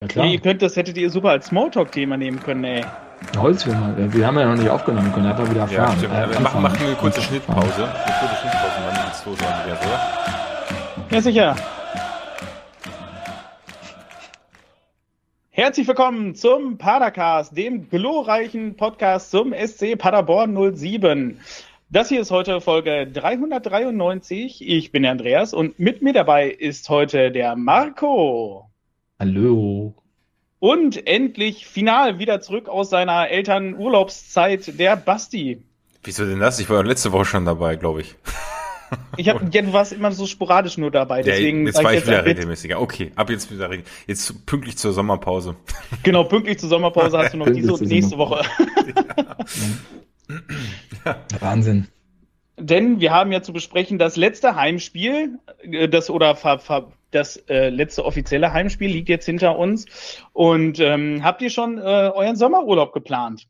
klar. Das hättet ihr super als Smalltalk-Thema nehmen können, ey. Holzwürmer, wir haben ja noch nicht aufgenommen, können einfach wieder Ja, fahren. stimmt. Machen wir eine kurze Schnittpause. Und dann geht's los, Andreas, oder? Ja, sicher. Herzlich willkommen zum Padercast, dem glorreichen Podcast zum SC Paderborn 07. Das hier ist heute Folge 393. Ich bin der Andreas und mit mir dabei ist heute der Marco. Hallo. Und endlich final wieder zurück aus seiner Elternurlaubszeit, der Basti. Wieso denn das? Ich war letzte Woche schon dabei, glaube ich. Du warst immer so sporadisch nur dabei, deswegen. Jetzt war ich wieder regelmäßiger. Okay, ab jetzt wieder jetzt pünktlich zur Sommerpause. Genau, pünktlich zur Sommerpause hast du noch diese und nächste Woche. Ja. Wahnsinn. Denn wir haben ja zu besprechen das letzte Heimspiel, das letzte offizielle Heimspiel liegt jetzt hinter uns. Und habt ihr schon euren Sommerurlaub geplant?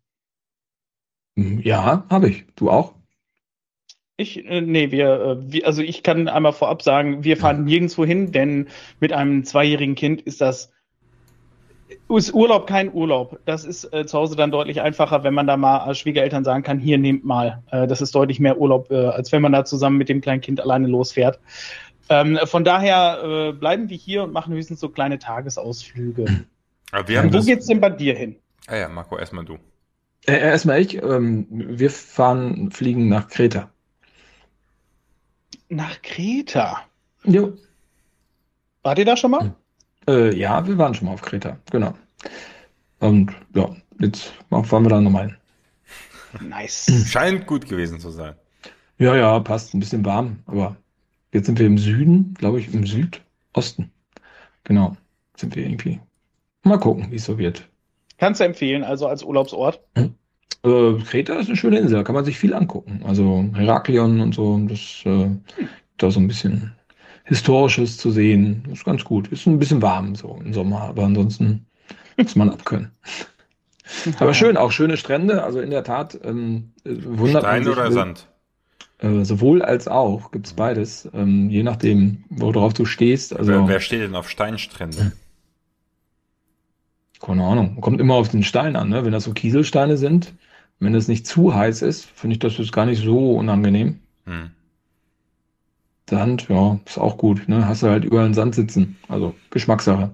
Ja, habe ich. Du auch? Ich kann einmal vorab sagen, wir fahren nirgendwo hin, denn mit einem 2-jährigen Kind ist Urlaub kein Urlaub. Das ist zu Hause dann deutlich einfacher, wenn man da mal als Schwiegereltern sagen kann, hier, nehmt mal. Das ist deutlich mehr Urlaub, als wenn man da zusammen mit dem kleinen Kind alleine losfährt. Von daher bleiben wir hier und machen höchstens so kleine Tagesausflüge. Wo geht's denn bei dir hin? Ja, Marco, erstmal du. Erstmal ich. Wir fliegen nach Kreta. Nach Kreta? Jo. Wart ihr da schon mal? Ja, wir waren schon mal auf Kreta, genau. Und ja, jetzt fahren wir da nochmal hin. Nice. Scheint gut gewesen zu sein. Ja, passt. Ein bisschen warm, aber jetzt sind wir im Süden, glaube ich, im Südosten. Genau, sind wir irgendwie. Mal gucken, wie es so wird. Kannst du empfehlen, also als Urlaubsort? Kreta ist eine schöne Insel, da kann man sich viel angucken. Also Heraklion und so, das da so ein bisschen Historisches zu sehen, ist ganz gut. Ist ein bisschen warm so im Sommer, aber ansonsten muss man abkönnen. Aber schön, auch schöne Strände, also in der Tat wundert Stein man sich. oder Sand? Sowohl als auch, gibt's beides, je nachdem, worauf du stehst. Also, Wer steht denn auf Steinstrände? Keine Ahnung, kommt immer auf den Stein an, ne? Wenn das so Kieselsteine sind, wenn es nicht zu heiß ist, finde ich das jetzt gar nicht so unangenehm. Sand, ja, ist auch gut, ne? Hast du halt überall einen Sand sitzen, also Geschmackssache.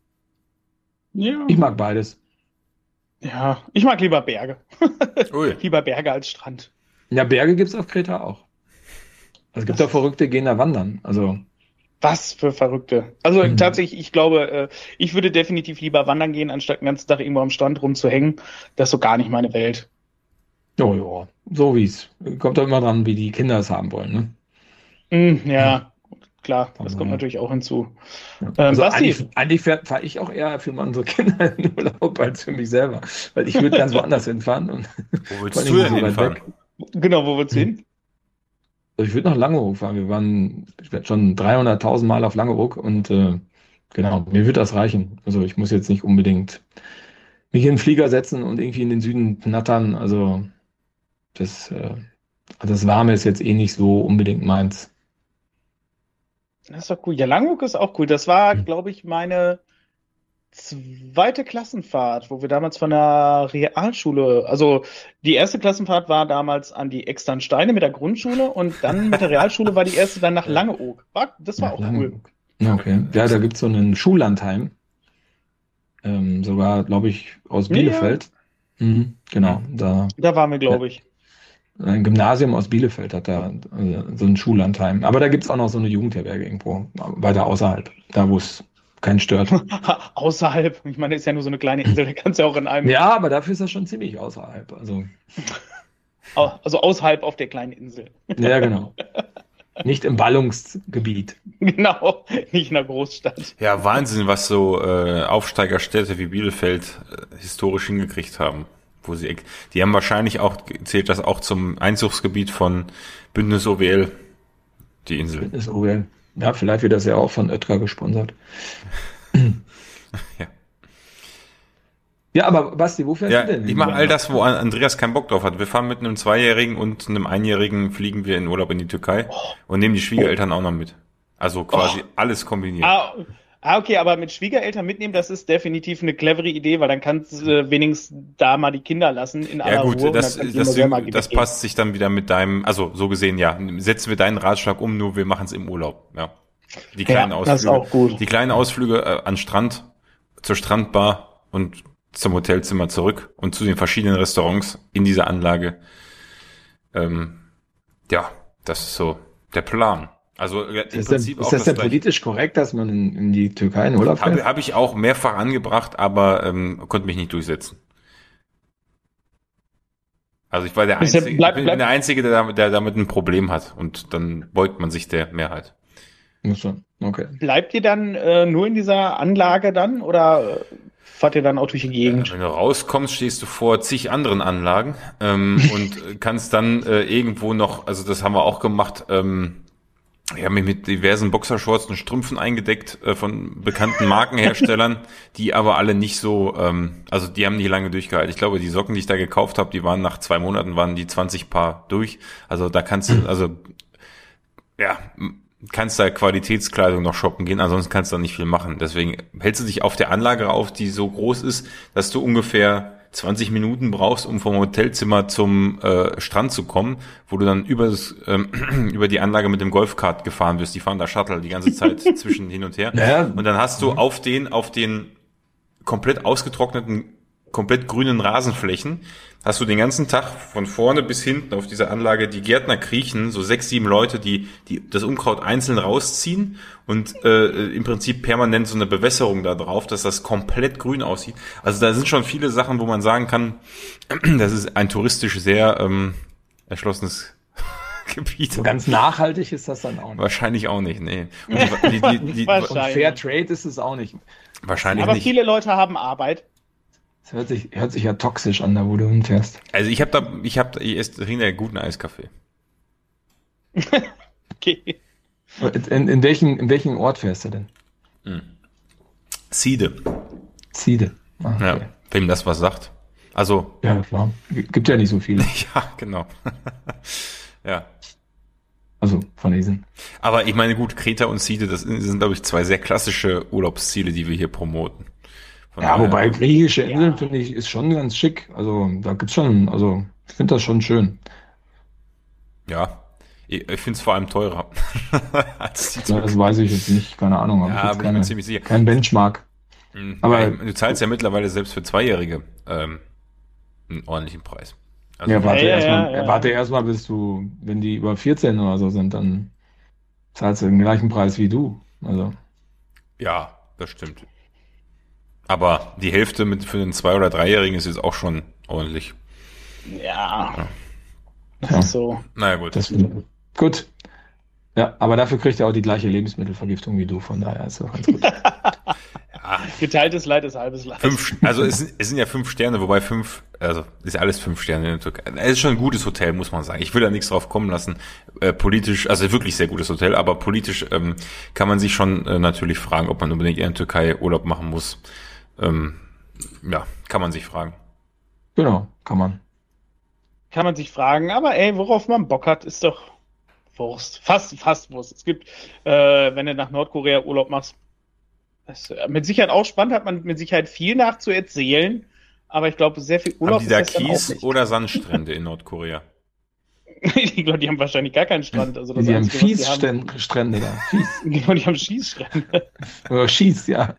Ja. Ich mag beides. Ja, ich mag lieber Berge. Ui. Lieber Berge als Strand. Ja, Berge gibt's auf Kreta auch. Also es gibt da Verrückte, gehen da wandern, also. Was für Verrückte. Also tatsächlich, ich glaube, ich würde definitiv lieber wandern gehen, anstatt den ganzen Tag irgendwo am Strand rumzuhängen. Das ist so gar nicht meine Welt. Ja, so wie's. Kommt doch immer dran, wie die Kinder es haben wollen, ne? Ja, klar, das kommt natürlich auch hinzu. Also Basti? eigentlich fahre ich auch eher für unsere Kinder in Urlaub als für mich selber. Weil ich würde ganz woanders hinfahren. Und Wo willst du denn hinfahren? Genau, wo willst du hin? Also ich würde nach Langeoog fahren. Ich werde schon 300.000 Mal auf Langeoog und genau, mir wird das reichen. Also ich muss jetzt nicht unbedingt mich in den Flieger setzen und irgendwie in den Süden knattern. Also das Warme ist jetzt eh nicht so unbedingt meins. Das ist doch cool. Ja, Langeoog ist auch cool. Das war, glaube ich, meine 2. Klassenfahrt, wo wir damals von der Realschule, also die erste Klassenfahrt war damals an die Externsteine mit der Grundschule und dann mit der Realschule war die erste dann nach Langeoog. Das war auch cool. Okay. Ja, da gibt's so einen Schullandheim. Sogar, glaube ich, aus Bielefeld. Ja. Genau. Da waren wir, glaube ich. Ein Gymnasium aus Bielefeld hat da so ein Schullandheim. Aber da gibt's auch noch so eine Jugendherberge irgendwo, weiter außerhalb, da wo es keinen stört. Außerhalb? Ich meine, das ist ja nur so eine kleine Insel, da kannst du ja auch in einem... Ja, aber dafür ist das schon ziemlich außerhalb. Also außerhalb auf der kleinen Insel. Ja, genau. Nicht im Ballungsgebiet. Genau, nicht in der Großstadt. Ja, Wahnsinn, was so Aufsteigerstädte wie Bielefeld historisch hingekriegt haben. Die haben wahrscheinlich auch, zählt das auch zum Einzugsgebiet von Bündnis OWL, die Insel. Bündnis OWL. Ja, vielleicht wird das ja auch von Oetker gesponsert. Ja. Ja, aber Basti, wo fährst du denn? Ich mache all das, wo Andreas keinen Bock drauf hat. Wir fahren mit einem 2-Jährigen und einem 1-Jährigen fliegen wir in Urlaub in die Türkei und nehmen die Schwiegereltern auch noch mit. Also quasi alles kombiniert. Okay, aber mit Schwiegereltern mitnehmen, das ist definitiv eine clevere Idee, weil dann kannst du wenigstens da mal die Kinder lassen in aller Ja gut, Ruhe und dann kannst du immer selber das weggehen. passt sich dann wieder mit deinem, also so gesehen, ja, setzen wir deinen Ratschlag um, nur wir machen es im Urlaub, ja. Die kleinen Ja, das ist auch gut. Die kleinen Ausflüge an Strand, zur Strandbar und zum Hotelzimmer zurück und zu den verschiedenen Restaurants in dieser Anlage. Ja, das ist so der Plan. Also im Prinzip Ist das denn politisch korrekt, dass man in die Türkei in Urlaub fährt? Habe ich auch mehrfach angebracht, aber konnte mich nicht durchsetzen. Also ich war der Einzige, ich bin der Einzige, der damit ein Problem hat und dann beugt man sich der Mehrheit. Okay. Bleibt ihr dann nur in dieser Anlage dann oder fahrt ihr dann auch durch die Gegend? Wenn du rauskommst, stehst du vor zig anderen Anlagen und kannst dann irgendwo noch, also das haben wir auch gemacht, ich habe mich mit diversen Boxershorts und Strümpfen eingedeckt von bekannten Markenherstellern, die aber alle nicht so, also die haben nicht lange durchgehalten. Ich glaube, die Socken, die ich da gekauft habe, die waren nach 2 Monaten, waren die 20 Paar durch. Also da kannst du, also ja, kannst da Qualitätskleidung noch shoppen gehen, ansonsten kannst du da nicht viel machen. Deswegen hältst du dich auf der Anlage auf, die so groß ist, dass du ungefähr 20 Minuten brauchst, um vom Hotelzimmer zum Strand zu kommen, wo du dann über die Anlage mit dem Golfkart gefahren wirst. Die fahren da Shuttle die ganze Zeit zwischen hin und her. Ja. Und dann hast du auf den komplett ausgetrockneten, komplett grünen Rasenflächen, hast du den ganzen Tag von vorne bis hinten auf dieser Anlage die Gärtner kriechen, so 6, 7 Leute, die das Unkraut einzeln rausziehen und im Prinzip permanent so eine Bewässerung da drauf, dass das komplett grün aussieht. Also da sind schon viele Sachen, wo man sagen kann, das ist ein touristisch sehr erschlossenes Gebiet. So ganz nachhaltig ist das dann auch nicht. Wahrscheinlich auch nicht, nee. Und und Fair Trade ist es auch nicht. Wahrscheinlich aber nicht. viele Leute haben Arbeit. Das hört sich ja toxisch an, da wo du hinfährst. Also ich trinke ja guten Eiskaffee. Okay. In welchen Ort fährst du denn? Siede. Siede. Ah, okay. Ja, wem das was sagt. Also. Ja, klar. Gibt ja nicht so viele. Ja, genau. Ja. Also von diesen. Aber ich meine, gut, Kreta und Siede, das sind, glaube ich, 2 sehr klassische Urlaubsziele, die wir hier promoten. Von Ja, daher, wobei griechische Inseln, finde ich, ist schon ganz schick. Also da gibt's schon, also ich finde das schon schön. Ja, ich finde es vor allem teurer. als die Ja, das weiß ich jetzt nicht, keine Ahnung. Ja, bin ich mir ziemlich sicher. Kein Benchmark. Aber ja, du zahlst ja mittlerweile selbst für 2-Jährige einen ordentlichen Preis. Also, ja, warte erstmal, bis wenn die über 14 oder so sind, dann zahlst du den gleichen Preis wie du. Also. Ja, das stimmt. Aber die Hälfte für den 2- oder 3-Jährigen ist jetzt auch schon ordentlich. Ja. Das ist so. Naja, gut. Gut. Ja, aber dafür kriegt er auch die gleiche Lebensmittelvergiftung wie du, von daher ist das ganz gut. Ja. Geteiltes Leid ist halbes Leid. Also es sind ja 5 Sterne, wobei 5, also ist ja alles 5 Sterne in der Türkei. Es ist schon ein gutes Hotel, muss man sagen. Ich will da nichts drauf kommen lassen. Politisch, also wirklich sehr gutes Hotel, aber politisch kann man sich schon natürlich fragen, ob man unbedingt in der Türkei Urlaub machen muss. Ja, kann man sich fragen. Genau, kann man. Kann man sich fragen, aber ey, worauf man Bock hat, ist doch Wurst. Fast Wurst. Es gibt, wenn du nach Nordkorea Urlaub machst, das ist mit Sicherheit auch spannend, hat man mit Sicherheit viel nachzuerzählen, aber ich glaube, sehr viel Urlaub haben die da ist das Kies dann auch oder Sandstrände in Nordkorea? nicht. Ich glaube, die haben wahrscheinlich gar keinen Strand. Also das Die haben Einzige, was die Fiesstrände da. Fies. Genau, die haben Schießstrände. Oder Schieß, ja.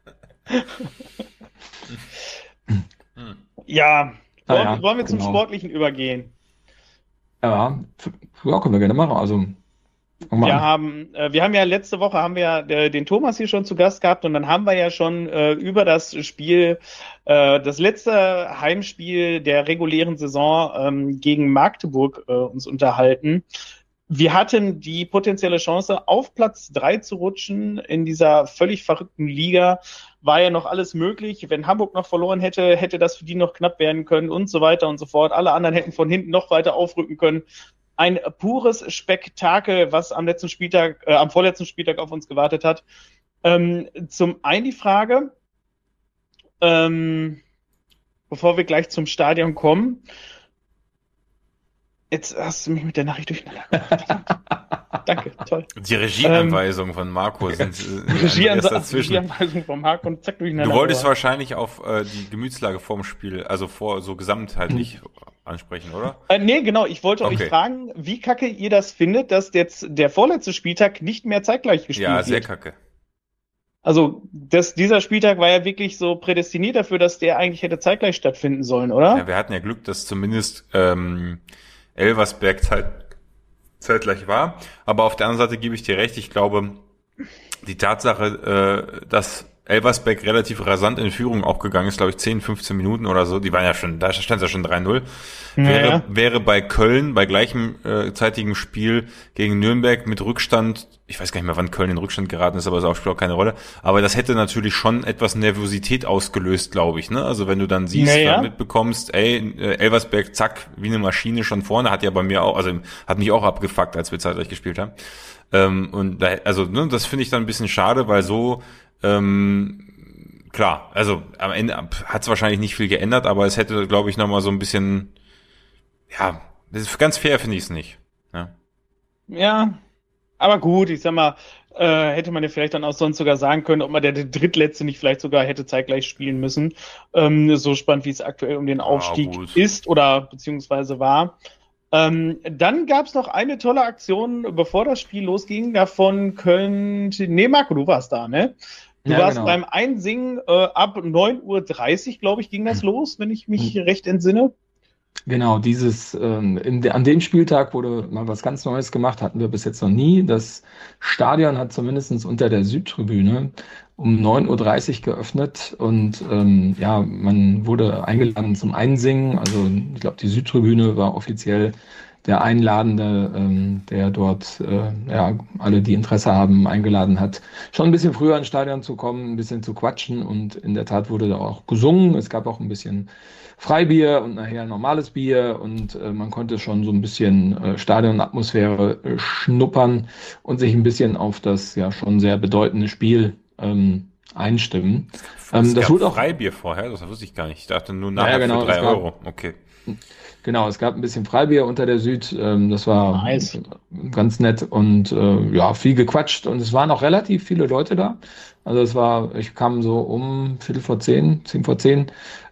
Ja, wollen wir zum genau. Sportlichen übergehen? Ja, können wir gerne machen. Also, wir haben ja letzte Woche den Thomas hier schon zu Gast gehabt und dann haben wir ja schon über das Spiel, das letzte Heimspiel der regulären Saison gegen Magdeburg uns unterhalten. Wir hatten die potenzielle Chance, auf Platz 3 zu rutschen in dieser völlig verrückten Liga. War ja noch alles möglich. Wenn Hamburg noch verloren hätte, hätte das für die noch knapp werden können und so weiter und so fort. Alle anderen hätten von hinten noch weiter aufrücken können. Ein pures Spektakel, was am vorletzten Spieltag auf uns gewartet hat. Zum einen die Frage, bevor wir gleich zum Stadion kommen, Jetzt hast du mich mit der Nachricht durcheinander gebracht. Danke, toll. Die Regieanweisungen von Marco sind Regieanweisung von Marco und zack durcheinander. Du wolltest wahrscheinlich auf die Gemütslage vorm Spiel, also so gesamtheitlich ansprechen, oder? Nee, genau. Ich wollte euch fragen, wie kacke ihr das findet, dass jetzt der vorletzte Spieltag nicht mehr zeitgleich gespielt wird. Ja, sehr kacke. Also, dieser Spieltag war ja wirklich so prädestiniert dafür, dass der eigentlich hätte zeitgleich stattfinden sollen, oder? Ja, wir hatten ja Glück, dass zumindest Elversberg zeitgleich war. Aber auf der anderen Seite gebe ich dir recht. Ich glaube, die Tatsache, dass Elversberg relativ rasant in Führung auch gegangen ist, glaube ich 10, 15 Minuten oder so, die waren ja schon, da stand ja schon 3-0, wäre bei Köln, bei gleichem zeitigem Spiel gegen Nürnberg mit Rückstand, ich weiß gar nicht mehr, wann Köln in Rückstand geraten ist, aber das spielt auch keine Rolle, aber das hätte natürlich schon etwas Nervosität ausgelöst, glaube ich, ne? Also wenn du dann siehst, mitbekommst, Elversberg, zack, wie eine Maschine schon vorne, hat ja bei mir auch, also hat mich auch abgefuckt, als wir zeitgleich gespielt haben. Und da, also, ne, das finde ich dann ein bisschen schade, weil so klar, also am Ende hat es wahrscheinlich nicht viel geändert, aber es hätte, glaube ich, nochmal so ein bisschen, ja, das ist ganz fair, finde ich es nicht. Ja, aber gut, ich sag mal, hätte man ja vielleicht dann auch sonst sogar sagen können, ob man der Drittletzte nicht vielleicht sogar hätte zeitgleich spielen müssen. So spannend, wie es aktuell um den Aufstieg ist oder beziehungsweise war. Dann gab es noch eine tolle Aktion, bevor das Spiel losging, davon nee, Marco, du warst da, ne? Du warst beim Einsingen ab 9:30 Uhr, glaube ich, ging das los, wenn ich mich recht entsinne. Genau, an dem Spieltag wurde mal was ganz Neues gemacht, hatten wir bis jetzt noch nie. Das Stadion hat zumindest unter der Südtribüne um 9:30 Uhr geöffnet und man wurde eingeladen zum Einsingen. Also ich glaube, die Südtribüne war offiziell der Einladende, der dort alle, die Interesse haben, eingeladen hat, schon ein bisschen früher ins Stadion zu kommen, ein bisschen zu quatschen und in der Tat wurde da auch gesungen. Es gab auch ein bisschen Freibier und nachher normales Bier und man konnte schon so ein bisschen Stadionatmosphäre schnuppern und sich ein bisschen auf das ja schon sehr bedeutende Spiel einstimmen. Es gab auch Freibier vorher, das wusste ich gar nicht. Ich dachte nur nachher für 3 Euro. Okay. Genau, es gab ein bisschen Freibier unter der Süd, das war ganz nett und viel gequatscht und es waren auch relativ viele Leute da. Also ich kam so um 10:10,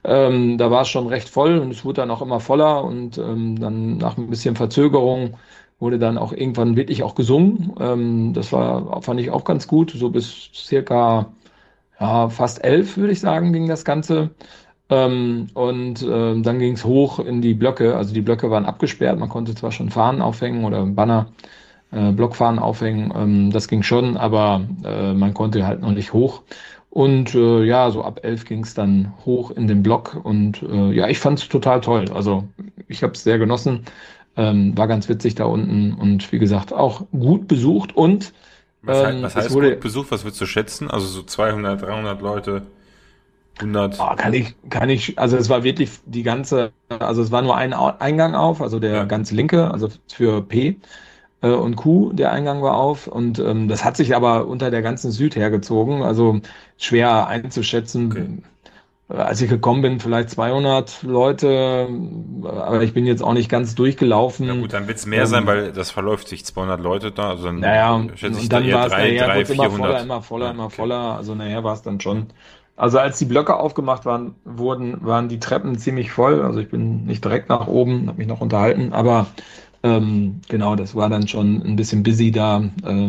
da war es schon recht voll und es wurde dann auch immer voller und dann nach ein bisschen Verzögerung wurde dann auch irgendwann wirklich auch gesungen. Das fand ich auch ganz gut, so bis circa fast 11, würde ich sagen, ging das Ganze. Dann ging es hoch in die Blöcke, also die Blöcke waren abgesperrt, man konnte zwar schon Fahnen aufhängen oder Banner, Blockfahnen aufhängen, das ging schon, aber man konnte halt noch nicht hoch. Und so ab 11 ging es dann hoch in den Block und ich fand es total toll. Also ich habe es sehr genossen, war ganz witzig da unten und wie gesagt auch gut besucht und was heißt gut besucht, was würdest du schätzen? Also so 200, 300 Leute? 100. Kann ich, also es war wirklich also es war nur ein Eingang auf, also der ganz linke, also für P und Q, der Eingang war auf und das hat sich aber unter der ganzen Süd hergezogen, also schwer einzuschätzen. Okay. Als ich gekommen bin, vielleicht 200 Leute, aber ich bin jetzt auch nicht ganz durchgelaufen. Ja gut, dann wird es mehr sein, weil das verläuft sich 200 Leute da, also dann schätze ich dann war es nachher immer voller, also nachher war es dann schon. Also als die Blöcke aufgemacht wurden, waren die Treppen ziemlich voll. Also ich bin nicht direkt nach oben, habe mich noch unterhalten, aber genau, das war dann schon ein bisschen busy da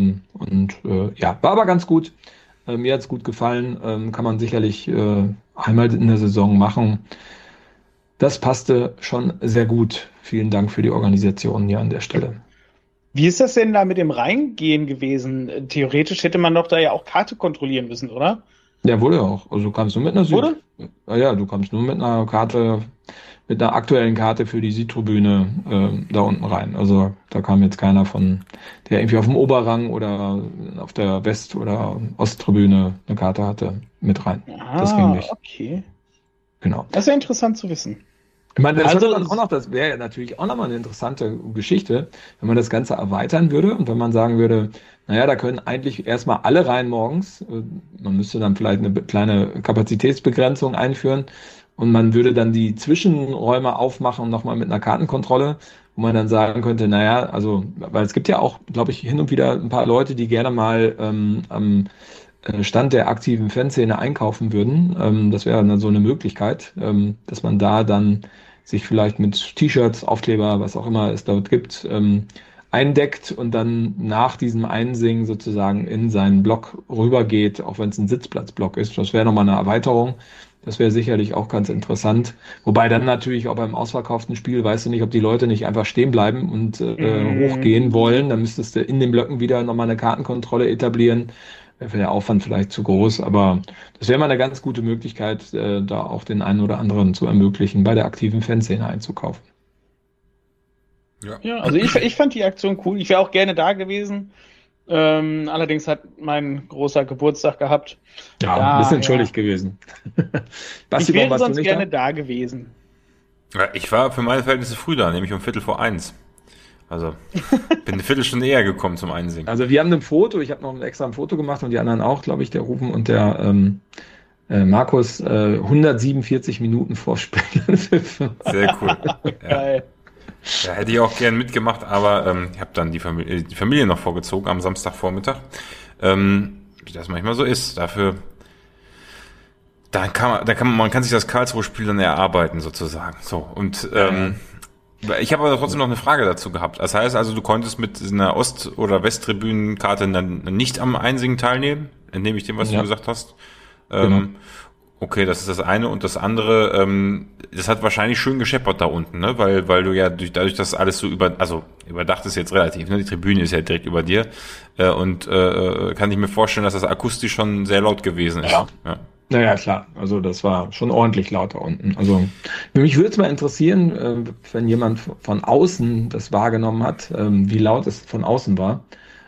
war aber ganz gut. Mir hat's gut gefallen, kann man sicherlich einmal in der Saison machen. Das passte schon sehr gut. Vielen Dank für die Organisation hier an der Stelle. Wie ist das denn da mit dem Reingehen gewesen? Theoretisch hätte man doch da ja auch Karte kontrollieren müssen, oder? Ja, wurde auch. Also du kamst nur mit einer Wurde? Ja, du kamst nur mit einer Karte, mit einer aktuellen Karte für die Südtribüne da unten rein. Also da kam jetzt keiner der irgendwie auf dem Oberrang oder auf der West- oder Osttribüne eine Karte hatte, mit rein. Das ging nicht. Okay. Genau. Das ist ja interessant zu wissen. Ich meine, das wäre ja natürlich auch nochmal eine interessante Geschichte, wenn man das Ganze erweitern würde und wenn man sagen würde, naja, da können eigentlich erstmal alle rein morgens. Man müsste dann vielleicht eine kleine Kapazitätsbegrenzung einführen und man würde dann die Zwischenräume aufmachen, nochmal mit einer Kartenkontrolle, wo man dann sagen könnte, naja, also, weil es gibt ja auch, glaube ich, hin und wieder ein paar Leute, die gerne mal am Stand der aktiven Fanszene einkaufen würden. Das wäre dann so eine Möglichkeit, dass man da dann sich vielleicht mit T-Shirts, Aufkleber, was auch immer es dort gibt, eindeckt und dann nach diesem Einsingen sozusagen in seinen Block rübergeht, auch wenn es ein Sitzplatzblock ist. Das wäre nochmal eine Erweiterung. Das wäre sicherlich auch ganz interessant. Wobei dann natürlich auch beim ausverkauften Spiel weißt du nicht, ob die Leute nicht einfach stehen bleiben und hochgehen wollen. Dann müsstest du in den Blöcken wieder nochmal eine Kartenkontrolle etablieren. Wäre der Aufwand vielleicht zu groß, aber das wäre mal eine ganz gute Möglichkeit, da auch den einen oder anderen zu ermöglichen, bei der aktiven Fanszene einzukaufen. Ja, also ich fand die Aktion cool. Ich wäre auch gerne da gewesen. Allerdings hat mein großer Geburtstag gehabt. Ja, ein bisschen schuldig gewesen. Basti, ich wäre sonst gerne da gewesen. Ja, ich war für meine Verhältnisse früh da, nämlich um 12:45. Also, bin eine Viertelstunde eher gekommen zum Einsingen. Also wir haben ein Foto, ich habe noch extra ein Foto gemacht und die anderen auch, glaube ich, der Rufen und der Markus 147 Minuten vor Spiel. Sehr cool. Geil. Ja, hätte ich auch gern mitgemacht, aber ich habe dann die Familie noch vorgezogen am Samstagvormittag. Wie das manchmal so ist. Dafür, man kann sich das Karlsruhe-Spiel dann erarbeiten sozusagen. So und ich habe aber trotzdem noch eine Frage dazu gehabt. Das heißt also, du konntest mit einer Ost- oder Westtribünenkarte dann nicht am Einsingen teilnehmen, entnehme ich dem, was du gesagt hast. Genau. Okay, das ist das eine. Und das andere, das hat wahrscheinlich schön gescheppert da unten, ne? Weil du ja dadurch, dass alles so überdacht ist jetzt relativ, ne? Die Tribüne ist ja direkt über dir. Kann ich mir vorstellen, dass das akustisch schon sehr laut gewesen ist. Ja. Naja, klar. Also das war schon ordentlich laut da unten. Also mich würde es mal interessieren, wenn jemand von außen das wahrgenommen hat, wie laut es von außen war.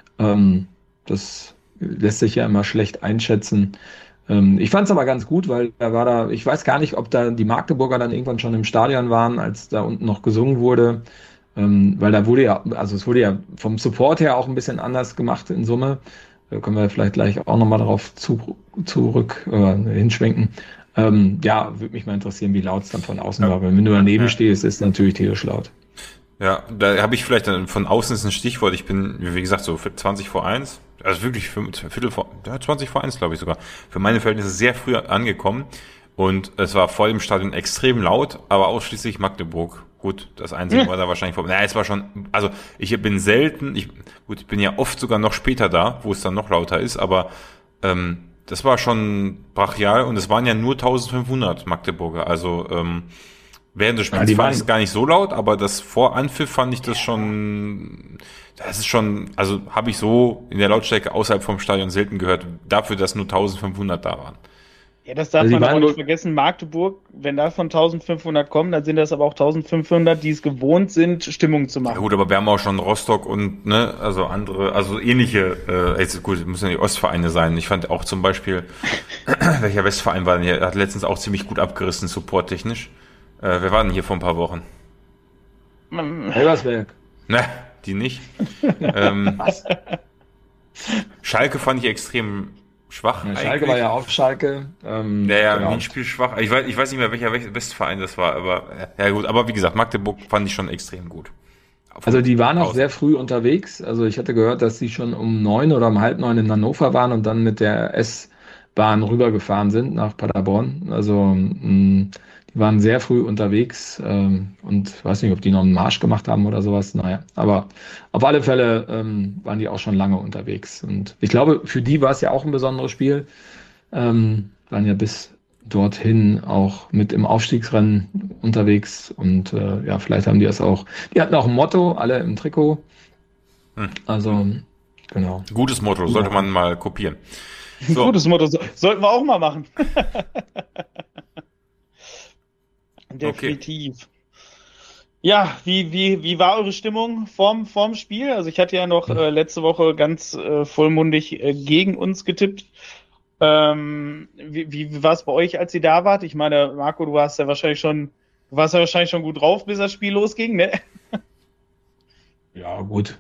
Das lässt sich ja immer schlecht einschätzen. Ich fand es aber ganz gut, weil ich weiß gar nicht, ob da die Magdeburger dann irgendwann schon im Stadion waren, als da unten noch gesungen wurde. Weil es wurde ja vom Support her auch ein bisschen anders gemacht in Summe. Da können wir vielleicht gleich auch nochmal darauf hinschwenken. Würde mich mal interessieren, wie laut es dann von außen war. Weil wenn du daneben stehst, ist es natürlich tierisch laut. Ja, da habe ich vielleicht dann von außen ist ein Stichwort. Ich bin, wie gesagt, so 20:01. Also wirklich 20:01, glaube ich sogar. Für meine Verhältnisse sehr früh angekommen. Und es war voll im Stadion extrem laut, aber ausschließlich Magdeburg. Gut, das Einzige war da wahrscheinlich vorbei. Naja, es war schon, also ich bin selten, ich bin ja oft sogar noch später da, wo es dann noch lauter ist, aber das war schon brachial und es waren ja nur 1500 Magdeburger. Also während des Spiels fand ich es gar nicht so laut, aber das vor Anpfiff fand ich das schon, also habe ich so in der Lautstärke außerhalb vom Stadion selten gehört, dafür, dass nur 1500 da waren. Ja, das darf man auch nicht vergessen. Magdeburg, wenn da von 1500 kommen, dann sind das aber auch 1500, die es gewohnt sind, Stimmung zu machen. Ja gut, aber wir haben auch schon Rostock und also andere, also ähnliche, gut, müssen ja die Ostvereine sein. Ich fand auch zum Beispiel, welcher Westverein war denn hier, hat letztens auch ziemlich gut abgerissen, supporttechnisch. Wer war denn hier vor ein paar Wochen? Helbersberg. Ne, die nicht. Schalke fand ich extrem schwach. Ja, Schalke war ja auch Schalke. Ein Spiel schwach. Ich weiß nicht mehr, welcher Westverein das war, aber ja gut. Aber wie gesagt, Magdeburg fand ich schon extrem gut. Also die waren auch sehr früh unterwegs. Also ich hatte gehört, dass sie schon um 9 oder um halb 9 in Hannover waren und dann mit der S-Bahn rübergefahren sind nach Paderborn. Also die waren sehr früh unterwegs und weiß nicht, ob die noch einen Marsch gemacht haben oder sowas. Naja, aber auf alle Fälle waren die auch schon lange unterwegs. Und ich glaube, für die war es ja auch ein besonderes Spiel. Waren ja bis dorthin auch mit im Aufstiegsrennen unterwegs. Und vielleicht haben die das auch. Die hatten auch ein Motto, alle im Trikot. Also, genau. Gutes Motto, sollte man mal kopieren. So. Gutes Motto, sollten wir auch mal machen. Definitiv. Okay. Ja, wie war eure Stimmung vorm Spiel? Also ich hatte ja noch letzte Woche ganz vollmundig gegen uns getippt. Wie war es bei euch, als ihr da wart? Ich meine, Marco, du warst ja wahrscheinlich schon gut drauf, bis das Spiel losging, ne? Ja, gut.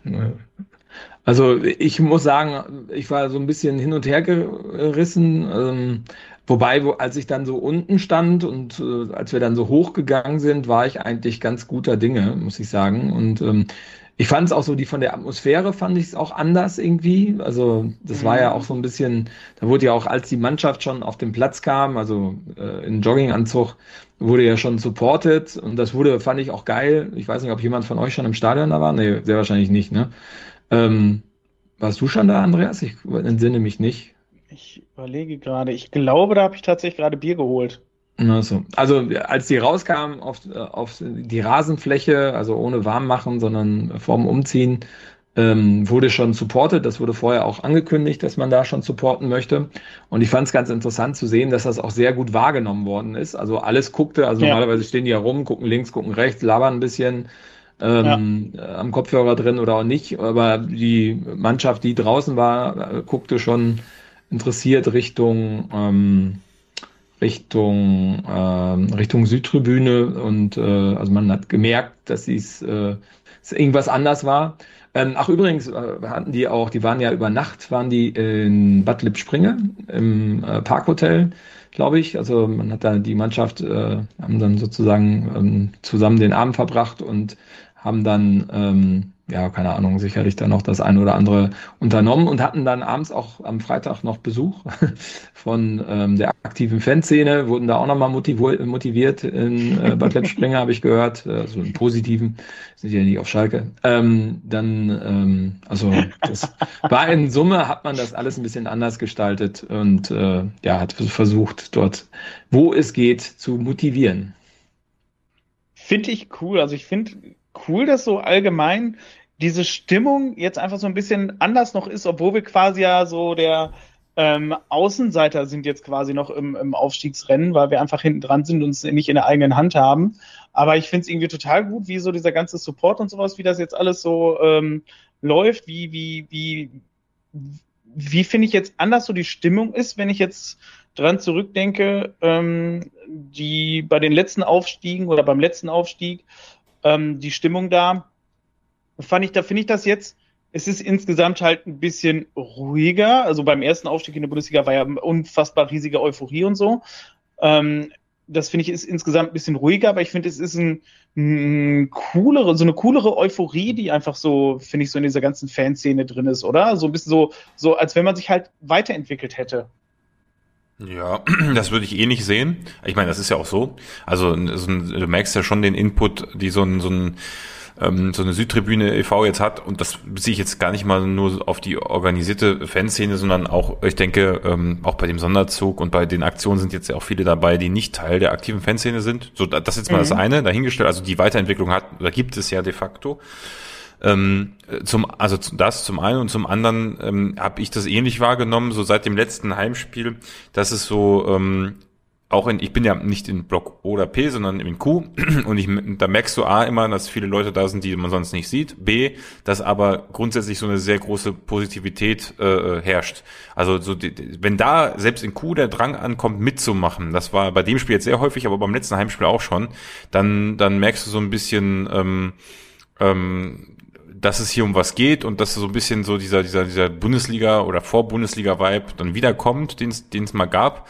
Also ich muss sagen, ich war so ein bisschen hin und her gerissen. Wobei, als ich dann so unten stand und als wir dann so hochgegangen sind, war ich eigentlich ganz guter Dinge, muss ich sagen. Und ich fand es auch so, die von der Atmosphäre fand ich es auch anders irgendwie. Also das war ja auch so ein bisschen, da wurde ja auch, als die Mannschaft schon auf den Platz kam, also in Jogginganzug, wurde ja schon supported und das wurde, fand ich auch geil. Ich weiß nicht, ob jemand von euch schon im Stadion da war. Nee, sehr wahrscheinlich nicht, ne? Ähm, Warst du schon da, Andreas? Ich entsinne mich nicht. Ich überlege gerade. Ich glaube, da habe ich tatsächlich gerade Bier geholt. Na so. Also als die rauskamen auf die Rasenfläche, also ohne warm machen, sondern vorm Umziehen, wurde schon supported. Das wurde vorher auch angekündigt, dass man da schon supporten möchte. Und ich fand es ganz interessant zu sehen, dass das auch sehr gut wahrgenommen worden ist. Also alles guckte, also Ja. normalerweise stehen die ja rum, gucken links, gucken rechts, labern ein bisschen am Kopfhörer drin oder auch nicht. Aber die Mannschaft, die draußen war, guckte schon interessiert Richtung Südtribüne und also man hat gemerkt, dass es irgendwas anders war. Ach übrigens die waren ja über Nacht, waren die in Bad Lippspringe im Parkhotel, glaube ich. Also man hat da die Mannschaft haben dann sozusagen zusammen den Abend verbracht und haben dann ja, keine Ahnung, sicherlich dann noch das eine oder andere unternommen und hatten dann abends auch am Freitag noch Besuch von der aktiven Fanszene, wurden da auch nochmal motiviert in Bad Lippspringe, habe ich gehört, so im Positiven, sind ja nicht auf Schalke. Also das war in Summe, hat man das alles ein bisschen anders gestaltet und ja, hat versucht, dort, wo es geht, zu motivieren. Finde ich cool. Also ich finde cool, dass so allgemein diese Stimmung jetzt einfach so ein bisschen anders noch ist, obwohl wir quasi ja so der Außenseiter sind jetzt quasi noch im Aufstiegsrennen, weil wir einfach hinten dran sind und es nicht in der eigenen Hand haben. Aber ich finde es irgendwie total gut, wie so dieser ganze Support und sowas, wie das jetzt alles so läuft, wie finde ich jetzt anders so die Stimmung ist, wenn ich jetzt dran zurückdenke, die bei den letzten Aufstiegen oder beim letzten Aufstieg, die Stimmung da finde ich das jetzt, es ist insgesamt halt ein bisschen ruhiger. Also beim ersten Aufstieg in der Bundesliga war ja unfassbar riesige Euphorie und so. Das finde ich ist insgesamt ein bisschen ruhiger, aber ich finde, es ist so eine coolere Euphorie, die einfach so, finde ich, so in dieser ganzen Fanszene drin ist, oder? So ein bisschen so, als wenn man sich halt weiterentwickelt hätte. Ja, das würde ich eh nicht sehen. Ich meine, das ist ja auch so. Also du merkst ja schon den Input, die so eine Südtribüne e.V. jetzt hat, und das beziehe ich jetzt gar nicht mal nur auf die organisierte Fanszene, sondern auch, ich denke, auch bei dem Sonderzug und bei den Aktionen sind jetzt ja auch viele dabei, die nicht Teil der aktiven Fanszene sind. So, das ist jetzt mal das eine, dahingestellt, also die Weiterentwicklung gibt es ja de facto. Das zum einen und zum anderen habe ich das ähnlich wahrgenommen, so seit dem letzten Heimspiel, dass es so ich bin ja nicht in Block O oder P, sondern in Q, und da merkst du A immer, dass viele Leute da sind, die man sonst nicht sieht, B, dass aber grundsätzlich so eine sehr große Positivität herrscht. Also wenn da selbst in Q der Drang ankommt, mitzumachen, das war bei dem Spiel jetzt sehr häufig, aber beim letzten Heimspiel auch schon, dann merkst du so ein bisschen dass es hier um was geht und dass so ein bisschen so dieser Bundesliga- oder Vor-Bundesliga-Vibe dann wiederkommt, den es mal gab.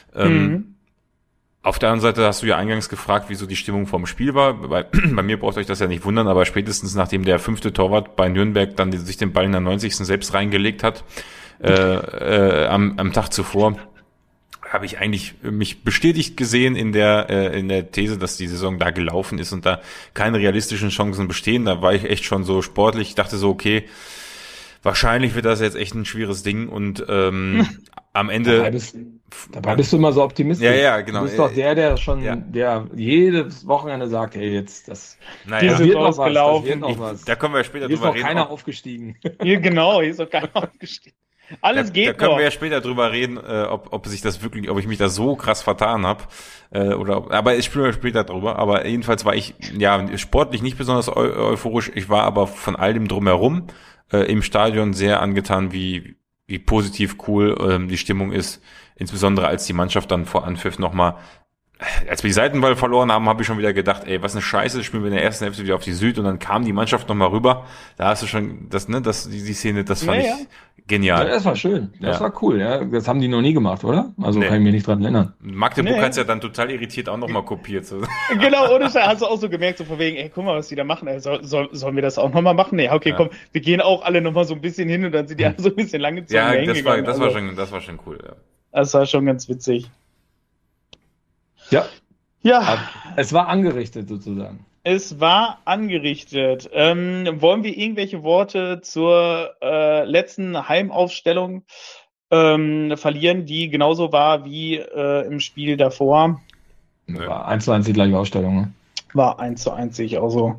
Auf der anderen Seite hast du ja eingangs gefragt, wieso die Stimmung vom Spiel war. Bei mir braucht euch das ja nicht wundern, aber spätestens nachdem der 5. Torwart bei Nürnberg dann sich den Ball in der 90. selbst reingelegt hat, am Tag zuvor, habe ich eigentlich mich bestätigt gesehen in der These, dass die Saison da gelaufen ist und da keine realistischen Chancen bestehen. Da war ich echt schon so sportlich. Ich dachte so, okay, wahrscheinlich wird das jetzt echt ein schwieriges Ding und am Ende... Dabei bist du immer so optimistisch. Ja, genau. Du bist doch der jedes Wochenende sagt, hey, jetzt das wird noch was. Da können wir später drüber reden. Hier ist noch keiner aufgestiegen. Hier ist noch keiner aufgestiegen. Alles geht noch. Da können wir ja später drüber reden, ob ich mich da so krass vertan habe. Aber ich spüre später drüber. Aber jedenfalls war ich sportlich nicht besonders euphorisch. Ich war aber von all dem drumherum im Stadion sehr angetan, wie positiv cool die Stimmung ist. Insbesondere als die Mannschaft dann vor Anpfiff nochmal Als wir die Seitenball verloren haben, habe ich schon wieder gedacht, ey, was eine Scheiße, spielen wir in der ersten Hälfte wieder auf die Süd und dann kam die Mannschaft nochmal rüber. Da hast du schon, die Szene, das fand ich genial. Ja, das war schön. Das war cool, ja. Das haben die noch nie gemacht, oder? Also kann ich mich nicht dran erinnern. Magdeburg hat's ja dann total irritiert auch nochmal kopiert. So. Genau, und hast du auch so gemerkt, so von wegen, ey, guck mal, was die da machen. Ey, sollen wir das auch nochmal machen? Nee, okay, komm, wir gehen auch alle nochmal so ein bisschen hin und dann sind die alle so ein bisschen lang gezogen. Ja, das war schon cool, ja. Das war schon ganz witzig. Ja. Ja. Es war angerichtet sozusagen. Es war angerichtet. Wollen wir irgendwelche Worte zur letzten Heimaufstellung verlieren, die genauso war wie im Spiel davor? War 1:1 die gleiche Ausstellung, ne? War 1:1, sehe ich auch so.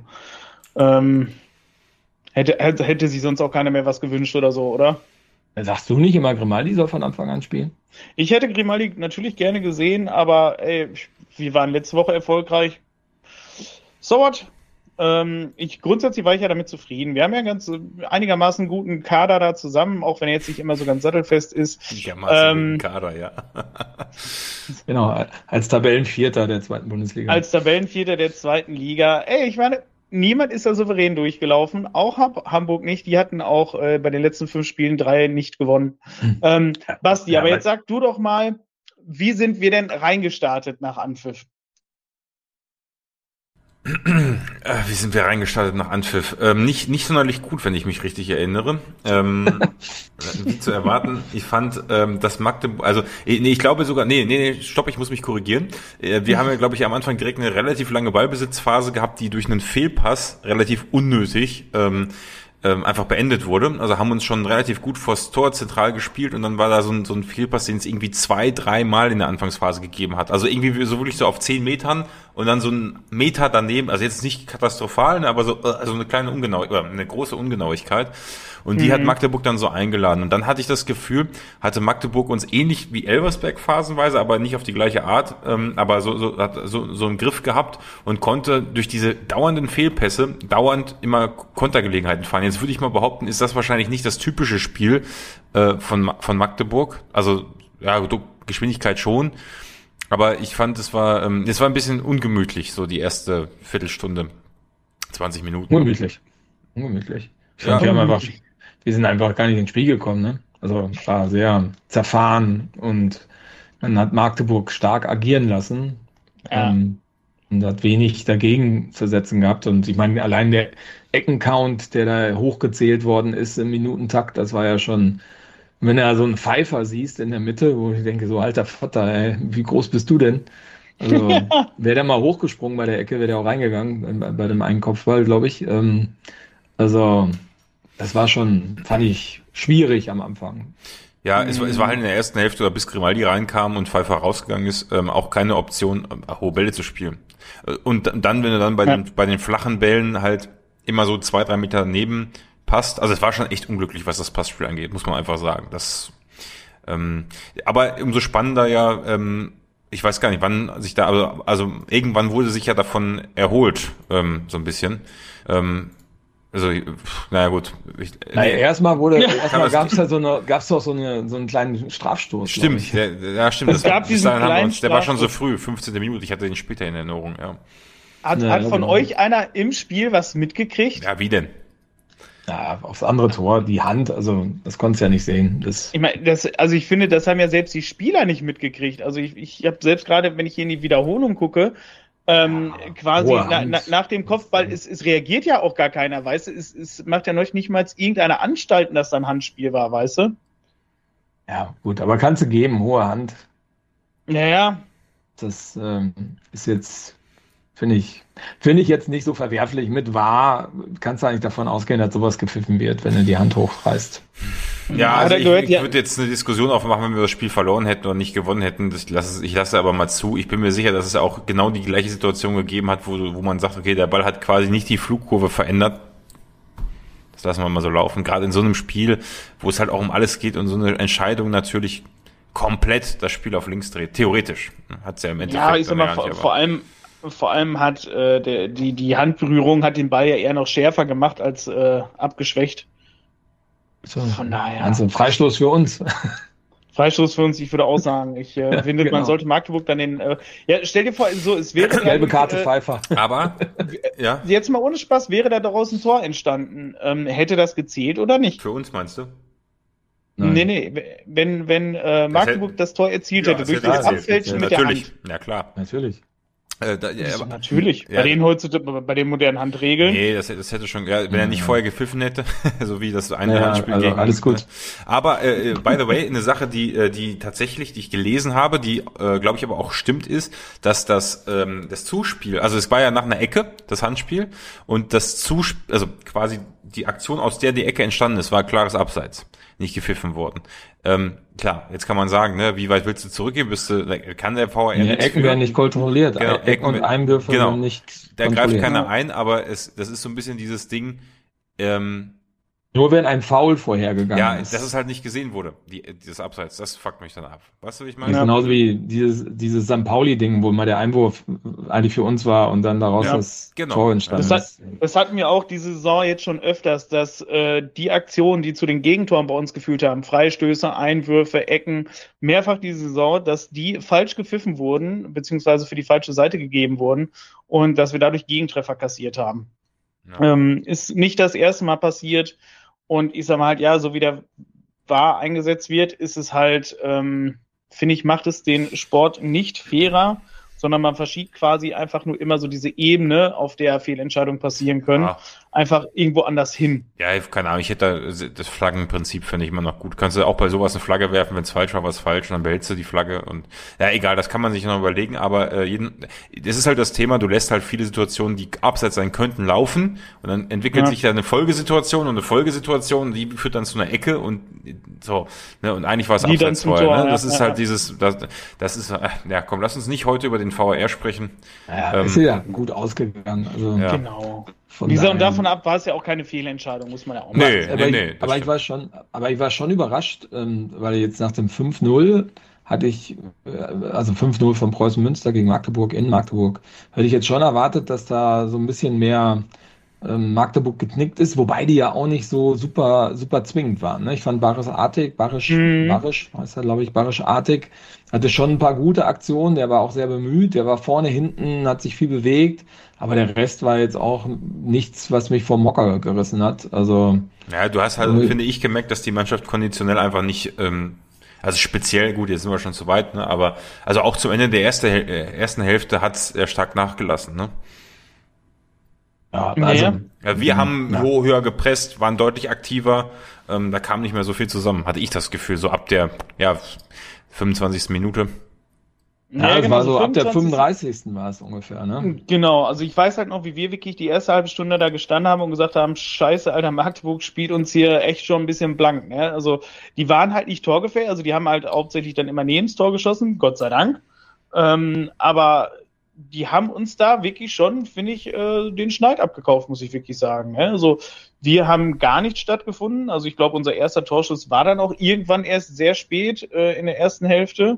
Hätte sich sonst auch keiner mehr was gewünscht oder so, oder? Sagst du nicht immer, Grimaldi soll von Anfang an spielen? Ich hätte Grimaldi natürlich gerne gesehen, aber ey, wir waren letzte Woche erfolgreich. So what? Grundsätzlich war ich ja damit zufrieden. Wir haben ja einigermaßen guten Kader da zusammen, auch wenn er jetzt nicht immer so ganz sattelfest ist. Guten Kader, ja. Genau, als Tabellenvierter der zweiten Bundesliga. Als Tabellenvierter der zweiten Liga. Ey, ich meine, niemand ist da souverän durchgelaufen, auch Hamburg nicht. Die hatten auch bei den letzten 5 Spielen 3 nicht gewonnen. Basti, aber jetzt sag du doch mal, wie sind wir denn reingestartet nach Anpfiff? Wie sind wir reingestartet nach Anpfiff? Nicht sonderlich gut, wenn ich mich richtig erinnere. Wie zu erwarten, ich fand, dass Magdeburg, also, ich glaube sogar, stopp, ich muss mich korrigieren. Wir haben ja, glaube ich, am Anfang direkt eine relativ lange Ballbesitzphase gehabt, die durch einen Fehlpass relativ unnötig einfach beendet wurde. Also haben uns schon relativ gut vors Tor zentral gespielt und dann war da so ein Fehlpass, den es irgendwie 2-3 Mal in der Anfangsphase gegeben hat. Also irgendwie so wirklich so auf 10 Metern und dann so ein Meter daneben, also jetzt nicht katastrophal, ne, aber so also eine kleine Ungenauigkeit, eine große Ungenauigkeit. Und die hat Magdeburg dann so eingeladen. Und dann hatte ich das Gefühl, hatte Magdeburg uns ähnlich wie Elversberg phasenweise, aber nicht auf die gleiche Art, aber hat so einen Griff gehabt und konnte durch diese dauernden Fehlpässe dauernd immer Kontergelegenheiten fahren. Jetzt würde ich mal behaupten, ist das wahrscheinlich nicht das typische Spiel von Magdeburg. Also ja, Geschwindigkeit schon. Aber ich fand, es war ein bisschen ungemütlich, so die erste Viertelstunde, 20 Minuten. Ungemütlich. Ich fand, wir sind einfach gar nicht ins Spiel gekommen, ne? Also war sehr zerfahren und man hat Magdeburg stark agieren lassen und hat wenig dagegen zu setzen gehabt. Und ich meine, allein der Eckencount, der da hochgezählt worden ist im Minutentakt, das war ja schon, wenn du da so einen Pfeifer siehst in der Mitte, wo ich denke, so alter Vater, ey, wie groß bist du denn? Also wäre der mal hochgesprungen bei der Ecke, wäre der auch reingegangen bei dem einen Kopfball, glaube ich. Also das war schon, fand ich, schwierig am Anfang. Ja, es war halt in der ersten Hälfte, bis Grimaldi reinkam und Pfeiffer rausgegangen ist, auch keine Option, hohe Bälle zu spielen. Und dann, wenn du dann bei den flachen Bällen halt immer so 2-3 Meter daneben passt, also es war schon echt unglücklich, was das Passspiel angeht, muss man einfach sagen. Aber umso spannender ich weiß gar nicht, wann sich da, also irgendwann wurde sich ja davon erholt, so ein bisschen. Also, naja gut. Erstmal gab's doch so einen kleinen Strafstoß. Stimmt, stimmt. Es gab diesen kleinen der war schon so früh, 15. Minute, ich hatte den später in Erinnerung, ja. Hat von euch einer im Spiel was mitgekriegt? Ja, wie denn? Ja, aufs andere Tor, die Hand, also das konntest du ja nicht sehen. Ich meine, ich finde, das haben ja selbst die Spieler nicht mitgekriegt. Also ich habe selbst gerade, wenn ich hier in die Wiederholung gucke, quasi nach dem Kopfball, es reagiert ja auch gar keiner, weißt du? Es macht ja nicht mal irgendeine Anstalten, dass da ein Handspiel war, weißt du? Ja, gut, aber kannst du geben, hohe Hand. Naja. Das ist jetzt, finde ich jetzt nicht so verwerflich. Mit VAR kannst du eigentlich davon ausgehen, dass sowas gepfiffen wird, wenn du die Hand hochreißt. Ja, also ich würde jetzt eine Diskussion aufmachen, wenn wir das Spiel verloren hätten oder nicht gewonnen hätten. Ich lasse aber mal zu. Ich bin mir sicher, dass es auch genau die gleiche Situation gegeben hat, wo man sagt, okay, der Ball hat quasi nicht die Flugkurve verändert. Das lassen wir mal so laufen. Gerade in so einem Spiel, wo es halt auch um alles geht und so eine Entscheidung natürlich komplett das Spiel auf links dreht. Theoretisch hat es ja im Endeffekt. Ja, ich sag mal, vor allem hat die Handberührung hat den Ball ja eher noch schärfer gemacht als abgeschwächt. So, von daher. Also ein Freistoß für uns. Freistoß für uns, ich würde auch sagen. Ich finde, Genau. man sollte Magdeburg dann stell dir vor, so, es wäre Gelbe Karte, Pfeiffer. Aber, ja, jetzt mal ohne Spaß, wäre da daraus ein Tor entstanden. Hätte das gezählt oder nicht? für uns meinst du? Nein. Nee, wenn Magdeburg das Tor erzielt hätte, das durch hätte das gezählt. Abfälschen mit der Natürlich, Hand. ja klar. Natürlich. Ja, natürlich. Ja. Bei den modernen Handregeln. Nee, das hätte schon, ja, wenn er nicht vorher gepfiffen hätte, so wie das eine Handspiel also gegen. alles gut. Aber by the way, eine Sache, die tatsächlich, die ich gelesen habe, die glaube ich aber auch stimmt, ist, dass das Zuspiel, also es war ja nach einer Ecke, das Handspiel, und das Zuspiel, also quasi die Aktion, aus der die Ecke entstanden ist, war klares Abseits, nicht gepfiffen worden. Klar, jetzt kann man sagen, ne, wie weit willst du zurückgehen? Kann der VAR Die nichts Ecken für? werden nicht kontrolliert. Genau, Ecken und Einwürfe genau. werden nicht Da greift kontrolliert. keiner ein, aber das ist so ein bisschen dieses Ding, Nur wenn ein Foul vorhergegangen ja, ist. dass es halt nicht gesehen wurde, dieses Abseits, das fuckt mich dann ab. Weißt du, wie ich Das ist meine? genauso wie dieses St. Pauli-Ding, wo mal der Einwurf eigentlich für uns war und dann daraus Ja, das genau. Tor entstanden ist. Das hatten wir auch diese Saison jetzt schon öfters, dass die Aktionen, die zu den Gegentoren bei uns geführt haben, Freistöße, Einwürfe, Ecken, mehrfach diese Saison, dass die falsch gepfiffen wurden, beziehungsweise für die falsche Seite gegeben wurden und dass wir dadurch Gegentreffer kassiert haben. Ja. Ist nicht das erste Mal passiert. Und ich sag mal halt, ja, so wie der VAR eingesetzt wird, ist es halt, finde ich, macht es den Sport nicht fairer, sondern man verschiebt quasi einfach nur immer so diese Ebene, auf der Fehlentscheidungen passieren können, einfach irgendwo anders hin. Ja, keine Ahnung, ich hätte das Flaggenprinzip finde ich immer noch gut. Kannst du auch bei sowas eine Flagge werfen, wenn es falsch war, was falsch, und dann behältst du die Flagge und ja, egal, das kann man sich noch überlegen, aber das ist halt das Thema, du lässt halt viele Situationen, die abseits sein könnten, laufen und dann entwickelt sich da eine Folgesituation und eine Folgesituation, die führt dann zu einer Ecke und so, ne, und eigentlich war es Die dann abseits zum vorher, Tor, ne? Das ja, ist ja. halt das ist, ja komm, lass uns nicht heute über den VAR sprechen. Ja, ist ja gut ausgegangen. Also Ja. Genau. von Wie gesagt, und daher- davon ab war es ja auch keine Fehlentscheidung, muss man ja auch Nee. sagen. Aber das ich war schon überrascht, weil jetzt nach dem 5-0 hatte ich, also 5-0 von Preußen Münster gegen Magdeburg in Magdeburg, hätte ich jetzt schon erwartet, dass da so ein bisschen mehr Magdeburg geknickt ist, wobei die ja auch nicht so super zwingend waren. Ne? Ich fand Barisch heißt er, glaube ich, Barisch Artig, hatte schon ein paar gute Aktionen, der war auch sehr bemüht, der war vorne, hinten, hat sich viel bewegt, aber der Rest war jetzt auch nichts, was mich vom Mocker gerissen hat. Also Ja, du hast halt, finde ich, gemerkt, dass die Mannschaft konditionell einfach nicht, also speziell, gut, jetzt sind wir schon zu weit, ne, aber also auch zum Ende der ersten Hälfte hat es sehr stark nachgelassen, ne? ja, Nee. also Ja, wir haben Ja. höher gepresst, waren deutlich aktiver, da kam nicht mehr so viel zusammen, hatte ich das Gefühl, so ab der 25. Minute. ja, es war so ab der 25. 35. war es ungefähr, ne? Genau, also ich weiß halt noch, wie wir wirklich die erste halbe Stunde da gestanden haben und gesagt haben, scheiße, Alter, Magdeburg spielt uns hier echt schon ein bisschen blank. Ne? Also die waren halt nicht torgefährlich, also die haben halt hauptsächlich dann immer neben das Tor geschossen, Gott sei Dank. Aber die haben uns da wirklich schon, finde ich, den Schneid abgekauft, muss ich wirklich sagen. Ne? Also wir haben gar nicht stattgefunden. Also ich glaube, unser erster Torschuss war dann auch irgendwann erst sehr spät in der ersten Hälfte.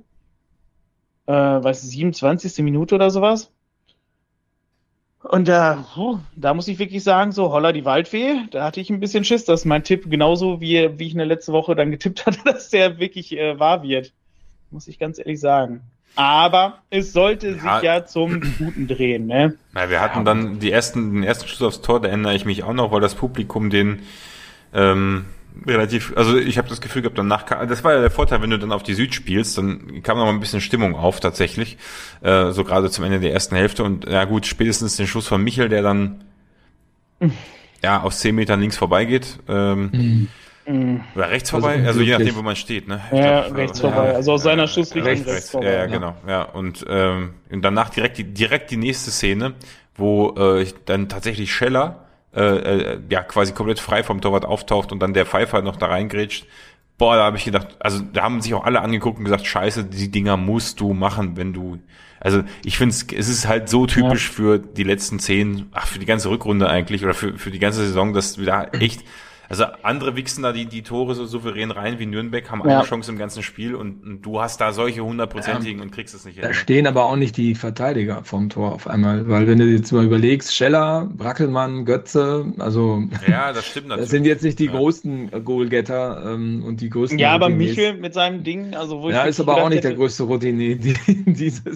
27. Minute oder sowas. Und da muss ich wirklich sagen, so holla die Waldfee, da hatte ich ein bisschen Schiss, dass mein Tipp genauso wie ich in der letzten Woche dann getippt hatte, dass der wirklich wahr wird. Muss ich ganz ehrlich sagen. Aber es sollte sich ja zum Guten drehen, ne? Ja, wir hatten dann den ersten Schuss aufs Tor, da erinnere ich mich auch noch, weil das Publikum den relativ, also ich habe das Gefühl gehabt, das war ja der Vorteil, wenn du dann auf die Süd spielst, dann kam noch mal ein bisschen Stimmung auf tatsächlich, so gerade zum Ende der ersten Hälfte und ja gut, spätestens den Schuss von Michel, der dann aus 10 Metern links vorbeigeht, oder rechts vorbei, also je nachdem, wo man steht, ne? Ich Ja, glaub, rechts vorbei, also aus seiner Schussrichtung rechts vorbei. Ja, genau, ja, und danach direkt die nächste Szene, wo dann tatsächlich Scheller quasi komplett frei vom Torwart auftaucht und dann der Pfeifer noch da reingrätscht. Boah, da habe ich gedacht, also da haben sich auch alle angeguckt und gesagt, scheiße, die Dinger musst du machen, wenn du, also ich finde es ist halt so typisch für die letzten 10, für die ganze Rückrunde eigentlich oder für die ganze Saison, dass wir da echt, Also andere wichsen da die Tore so souverän rein wie Nürnberg, haben eine Chance im ganzen Spiel und du hast da solche 100%igen und kriegst es nicht hin. Da stehen aber auch nicht die Verteidiger vom Tor auf einmal, weil wenn du jetzt mal überlegst, Scheller, Brackelmann, Götze, also ja, das stimmt natürlich. Das sind jetzt nicht die großen Goalgetter und die größten. Ja, aber Michel mit seinem Ding, also wo ich ist aber auch nicht der größte Routinier diese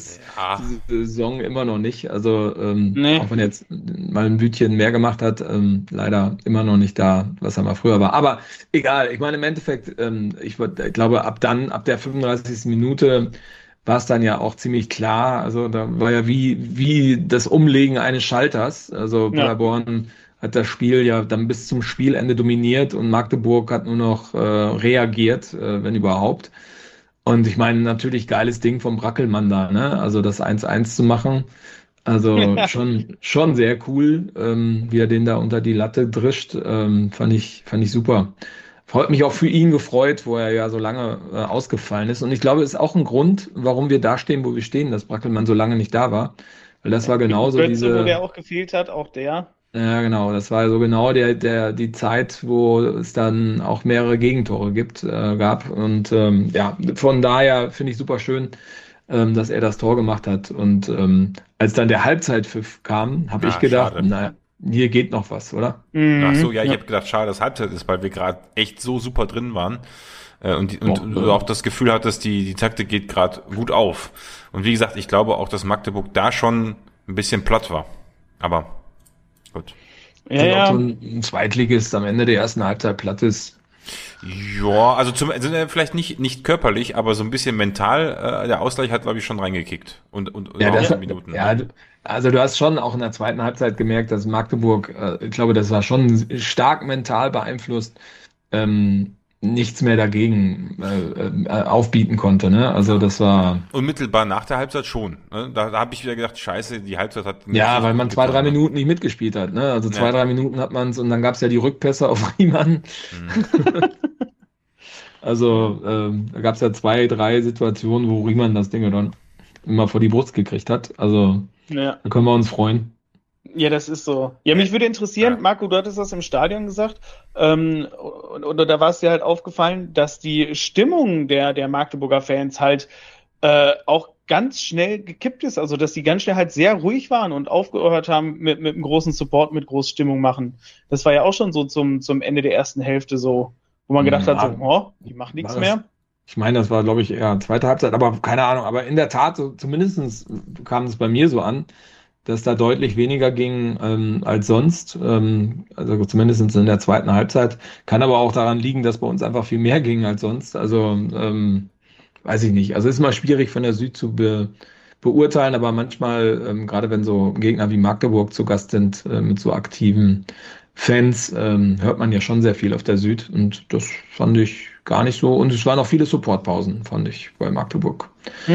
Saison immer noch nicht. Also auch wenn er jetzt mal ein Bütchen mehr gemacht hat, leider immer noch nicht da, was er mal früher war. Aber egal, ich meine im Endeffekt, ich glaube ab der 35. Minute war es dann ja auch ziemlich klar. Also da war ja wie das Umlegen eines Schalters. Also Paderborn hat das Spiel ja dann bis zum Spielende dominiert und Magdeburg hat nur noch reagiert, wenn überhaupt. Und ich meine, natürlich geiles Ding vom Brackelmann da, ne? Also das 1-1 zu machen. Also schon sehr cool, wie er den da unter die Latte drischt, fand ich super. Freut mich auch für ihn gefreut, wo er ja so lange ausgefallen ist. Und ich glaube, es ist auch ein Grund, warum wir da stehen, wo wir stehen, dass Brackelmann so lange nicht da war. Weil das war genauso wo der auch gefehlt hat, auch der. Ja, genau. Das war so genau die Zeit, wo es dann auch mehrere Gegentore gab. Und von daher finde ich super schön, dass er das Tor gemacht hat. Und als dann der Halbzeitpfiff kam, habe ich gedacht, naja, hier geht noch was, oder? Ach so, ja, ich habe gedacht, schade, dass Halbzeit ist, weil wir gerade echt so super drin waren und du auch das Gefühl hattest, die Taktik geht gerade gut auf. Und wie gesagt, ich glaube auch, dass Magdeburg da schon ein bisschen platt war. Aber gut. Ja. Ob so ein Zweitligist am Ende der ersten Halbzeit platt ist. Ja, also vielleicht nicht körperlich, aber so ein bisschen mental. Der Ausgleich hat, glaube ich, schon reingekickt. Und Minuten. Ja, also du hast schon auch in der zweiten Halbzeit gemerkt, dass Magdeburg, ich glaube, das war schon stark mental beeinflusst, nichts mehr dagegen aufbieten konnte. Ne? Also das war... Unmittelbar nach der Halbzeit schon. Ne? Da habe ich wieder gedacht, scheiße, die Halbzeit hat... Ja, weil man 2-3 Minuten nicht mitgespielt hat. Ne? Also 2-3 Minuten hat man es und dann gab es ja die Rückpässe auf Riemann. Also da gab es ja 2-3 Situationen, wo Riemann das Ding dann immer vor die Brust gekriegt hat. Also da können wir uns freuen. Ja, das ist so. Ja, mich würde interessieren, Marco, du hattest das im Stadion gesagt, oder da war es dir halt aufgefallen, dass die Stimmung der Magdeburger Fans halt auch ganz schnell gekippt ist, also dass die ganz schnell halt sehr ruhig waren und aufgehört haben mit einem großen Support, mit Großstimmung machen. Das war ja auch schon so zum Ende der ersten Hälfte so, wo man gedacht hat, die machen nichts mehr. Ich meine, das war, glaube ich, eher zweite Halbzeit, aber keine Ahnung. Aber in der Tat, so, zumindest kam es bei mir so an, dass da deutlich weniger ging als sonst. Also zumindest in der zweiten Halbzeit. Kann aber auch daran liegen, dass bei uns einfach viel mehr ging als sonst. Also weiß ich nicht. Also ist mal schwierig von der Süd zu beurteilen, aber manchmal, gerade wenn so Gegner wie Magdeburg zu Gast sind, mit so aktiven Fans, hört man ja schon sehr viel auf der Süd. Und das fand ich gar nicht so. Und es waren auch viele Supportpausen, fand ich, bei Magdeburg.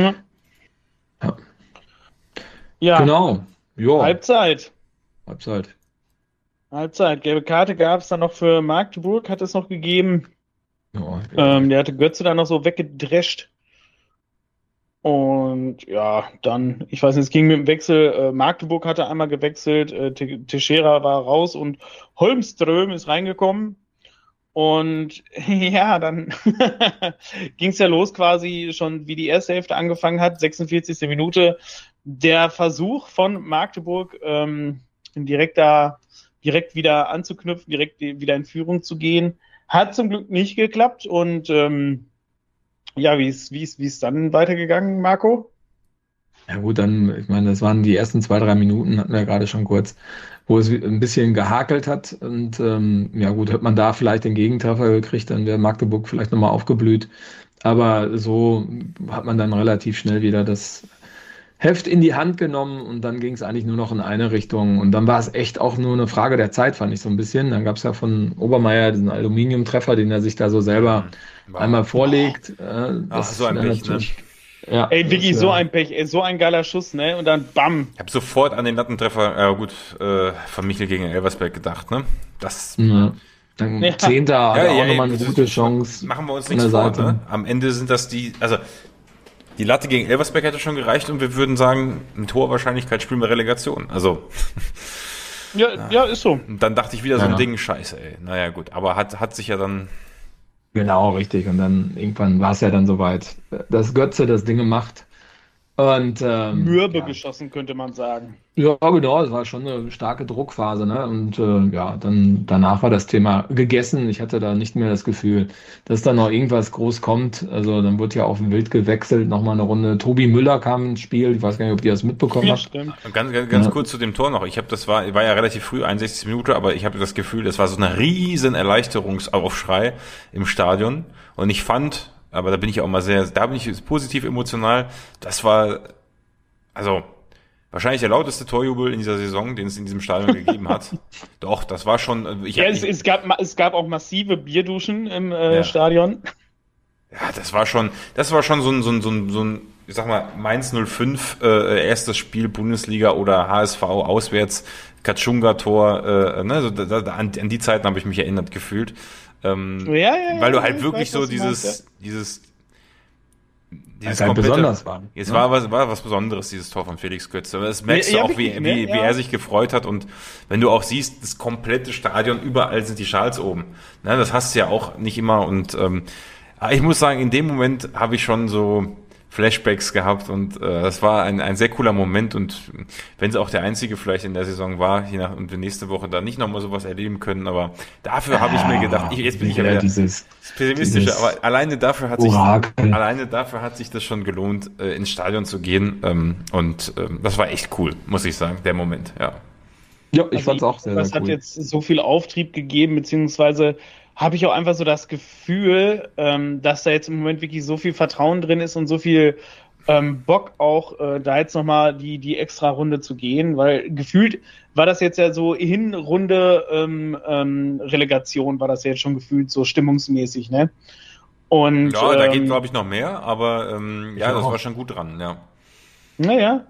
Ja. Genau. Jo. Halbzeit. Gelbe Karte gab es dann noch für Magdeburg, hat es noch gegeben. Der hatte Götze dann noch so weggedrescht. Und ja, dann, ich weiß nicht, es ging mit dem Wechsel. Magdeburg hatte einmal gewechselt, Teixeira war raus und Holmström ist reingekommen. Und ja, dann ging es ja los quasi schon, wie die erste Hälfte angefangen hat, 46. Minute. Der Versuch von Magdeburg, direkt wieder anzuknüpfen, direkt wieder in Führung zu gehen, hat zum Glück nicht geklappt. Und wie ist dann weitergegangen, Marco? Ja gut, dann, ich meine, das waren die ersten 2-3 Minuten, hatten wir gerade schon kurz, wo es ein bisschen gehakelt hat. Und hätte man da vielleicht den Gegentreffer gekriegt, dann wäre Magdeburg vielleicht nochmal aufgeblüht. Aber so hat man dann relativ schnell wieder das Heft in die Hand genommen und dann ging es eigentlich nur noch in eine Richtung. Und dann war es echt auch nur eine Frage der Zeit, fand ich so ein bisschen. Dann gab es ja von Obermeier diesen Aluminiumtreffer, den er sich da so selber einmal vorlegt. So ein Pech, ne? Ja, ey, wirklich so ein Pech, so ein geiler Schuss, ne? Und dann bam. Ich habe sofort an den Lattentreffer, von Michel gegen Elversberg gedacht, ne? Das... Dann 10. auch nochmal eine gute Chance. Machen wir uns nichts vor, ne? Am Ende sind das die Latte gegen Elversberg hätte schon gereicht und wir würden sagen, mit hoher Wahrscheinlichkeit spielen wir Relegation. Also Ja, ist so. Und dann dachte ich wieder so Ja. ein Ding, scheiße, ey. Naja, gut. Aber hat sich ja dann, Genau, richtig. Und dann irgendwann war es ja dann soweit, dass Götze das Ding macht. Und Mürbe ja. geschossen, könnte man sagen. Ja, genau, es war schon eine starke Druckphase, ne? Und ja, dann danach war das Thema gegessen. Ich hatte da nicht mehr das Gefühl, dass da noch irgendwas groß kommt. Also dann wurde ja auch wild gewechselt, nochmal eine Runde. Tobi Müller kam ins Spiel. Ich weiß gar nicht, ob ihr das mitbekommen Ja, habt. stimmt. ganz Ja. kurz zu dem Tor noch. War ja relativ früh, 61 Minuten, aber ich habe das Gefühl, das war so eine riesen Erleichterungsaufschrei im Stadion. Und ich fand, aber da bin ich positiv emotional. Das war, also, wahrscheinlich der lauteste Torjubel in dieser Saison, den es in diesem Stadion gegeben hat. Doch, das war schon, Es gab auch massive Bierduschen im Ja. Stadion. ja, das war schon so ein, ich sag mal, Mainz 05, erstes Spiel Bundesliga oder HSV auswärts, Katschunga-Tor, ne, so an die Zeiten habe ich mich erinnert gefühlt. Weil du halt ich wirklich weiß, so was du meinst, dieses Weil es halt besonders war. Es Ne? war was Besonderes, dieses Tor von Felix Götze. Das merkst du Ja, auch, wirklich, wie ne? Ja. er sich gefreut hat. Und wenn du auch siehst, das komplette Stadion, überall sind die Schals oben. Ne, das hast du ja auch nicht immer. Und ich muss sagen, in dem Moment habe ich schon so Flashbacks gehabt. Und das war ein sehr cooler Moment. Und wenn es auch der einzige vielleicht in der Saison war, und wir nächste Woche dann nicht nochmal sowas erleben können. Aber dafür habe ich mir gedacht, jetzt bin ich ja wieder dieses pessimistischer, aber alleine dafür hat Orakel. sich das schon gelohnt, ins Stadion zu gehen. Das war echt cool, muss ich sagen, der Moment, ja. Ja, ich fand's auch sehr, Das sehr hat cool. jetzt so viel Auftrieb gegeben, beziehungsweise habe ich auch einfach so das Gefühl, dass da jetzt im Moment wirklich so viel Vertrauen drin ist und so viel Bock auch, da jetzt nochmal die extra Runde zu gehen, weil gefühlt war das jetzt ja so Hinrunde Relegation, war das ja jetzt schon gefühlt so stimmungsmäßig, ne? Und Ja, da geht, glaube ich, noch mehr, aber ja, das auch. war schon gut dran, ja. naja.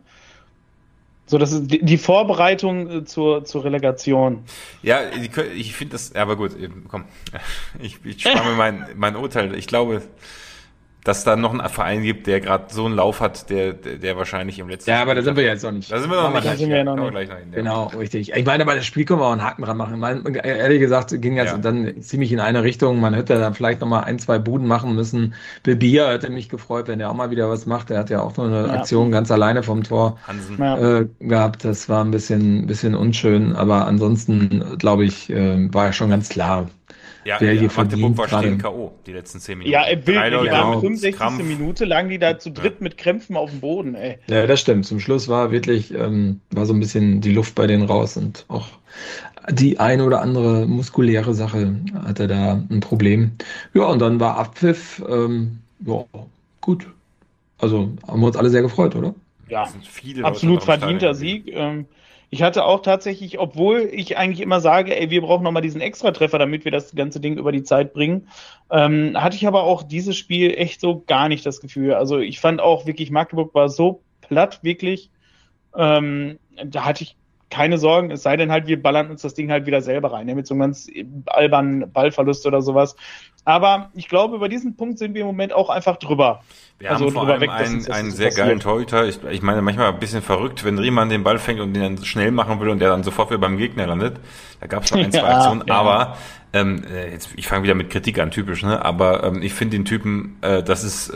So, das ist die Vorbereitung zur Relegation. Ja, ich finde das, aber gut, komm, ich spare mir mein Urteil. Ich glaube, dass da noch einen Verein gibt, der gerade so einen Lauf hat, der wahrscheinlich im letzten Ja, aber da Spiel- sind wir jetzt noch nicht. Da sind wir noch nicht. Da sind wir ja noch Kommen nicht. gleich hin, ja. Genau, richtig. Ich meine, bei das Spiel können wir auch einen Haken dran machen. Ehrlich gesagt, ging jetzt Ja. dann ziemlich in eine Richtung. Man hätte da vielleicht noch mal 1, 2 Buden machen müssen. Bebia hätte mich gefreut, wenn er auch mal wieder was macht. Er hat ja auch noch eine Ja. Aktion ganz alleine vom Tor Hansen. Ja. gehabt. Das war ein bisschen unschön. Aber ansonsten, glaube ich, war ja schon ganz klar. Ja, wer hier Magdeburg verdient war stehen gerade. K.O. die letzten 10 Minuten. Ja, wild, Drei die Leute waren genau. 65. Krampf. Minute, lagen die da zu dritt mit Krämpfen auf dem Boden, ey. Ja, das stimmt. Zum Schluss war wirklich, war so ein bisschen die Luft bei denen raus und auch die eine oder andere muskuläre Sache hatte da ein Problem. Ja, und dann war Abpfiff, ja, gut. Also haben wir uns alle sehr gefreut, oder? Ja, Es sind viele Leute absolut noch im Stadion verdienter gewesen. Sieg. Ich hatte auch tatsächlich, obwohl ich eigentlich immer sage, ey, wir brauchen nochmal diesen Extratreffer, damit wir das ganze Ding über die Zeit bringen, hatte ich aber auch dieses Spiel echt so gar nicht das Gefühl. Also ich fand auch wirklich, Magdeburg war so platt, wirklich. Da hatte ich keine Sorgen, es sei denn halt, wir ballern uns das Ding halt wieder selber rein, ne, mit so einem ganz albernen Ballverlust oder sowas. Aber ich glaube, über diesen Punkt sind wir im Moment auch einfach drüber. Wir Also haben vor drüber allem weg, dass uns das einen so sehr passiert. geilen Torhüter. Ich meine, manchmal ein bisschen verrückt, wenn Riemann den Ball fängt und den dann schnell machen will und der dann sofort wieder beim Gegner landet. Da gab es noch ein, zwei Ja, Aktionen. ja. Aber jetzt, ich fange wieder mit Kritik an, typisch, ne? Aber ich finde den Typen, das ist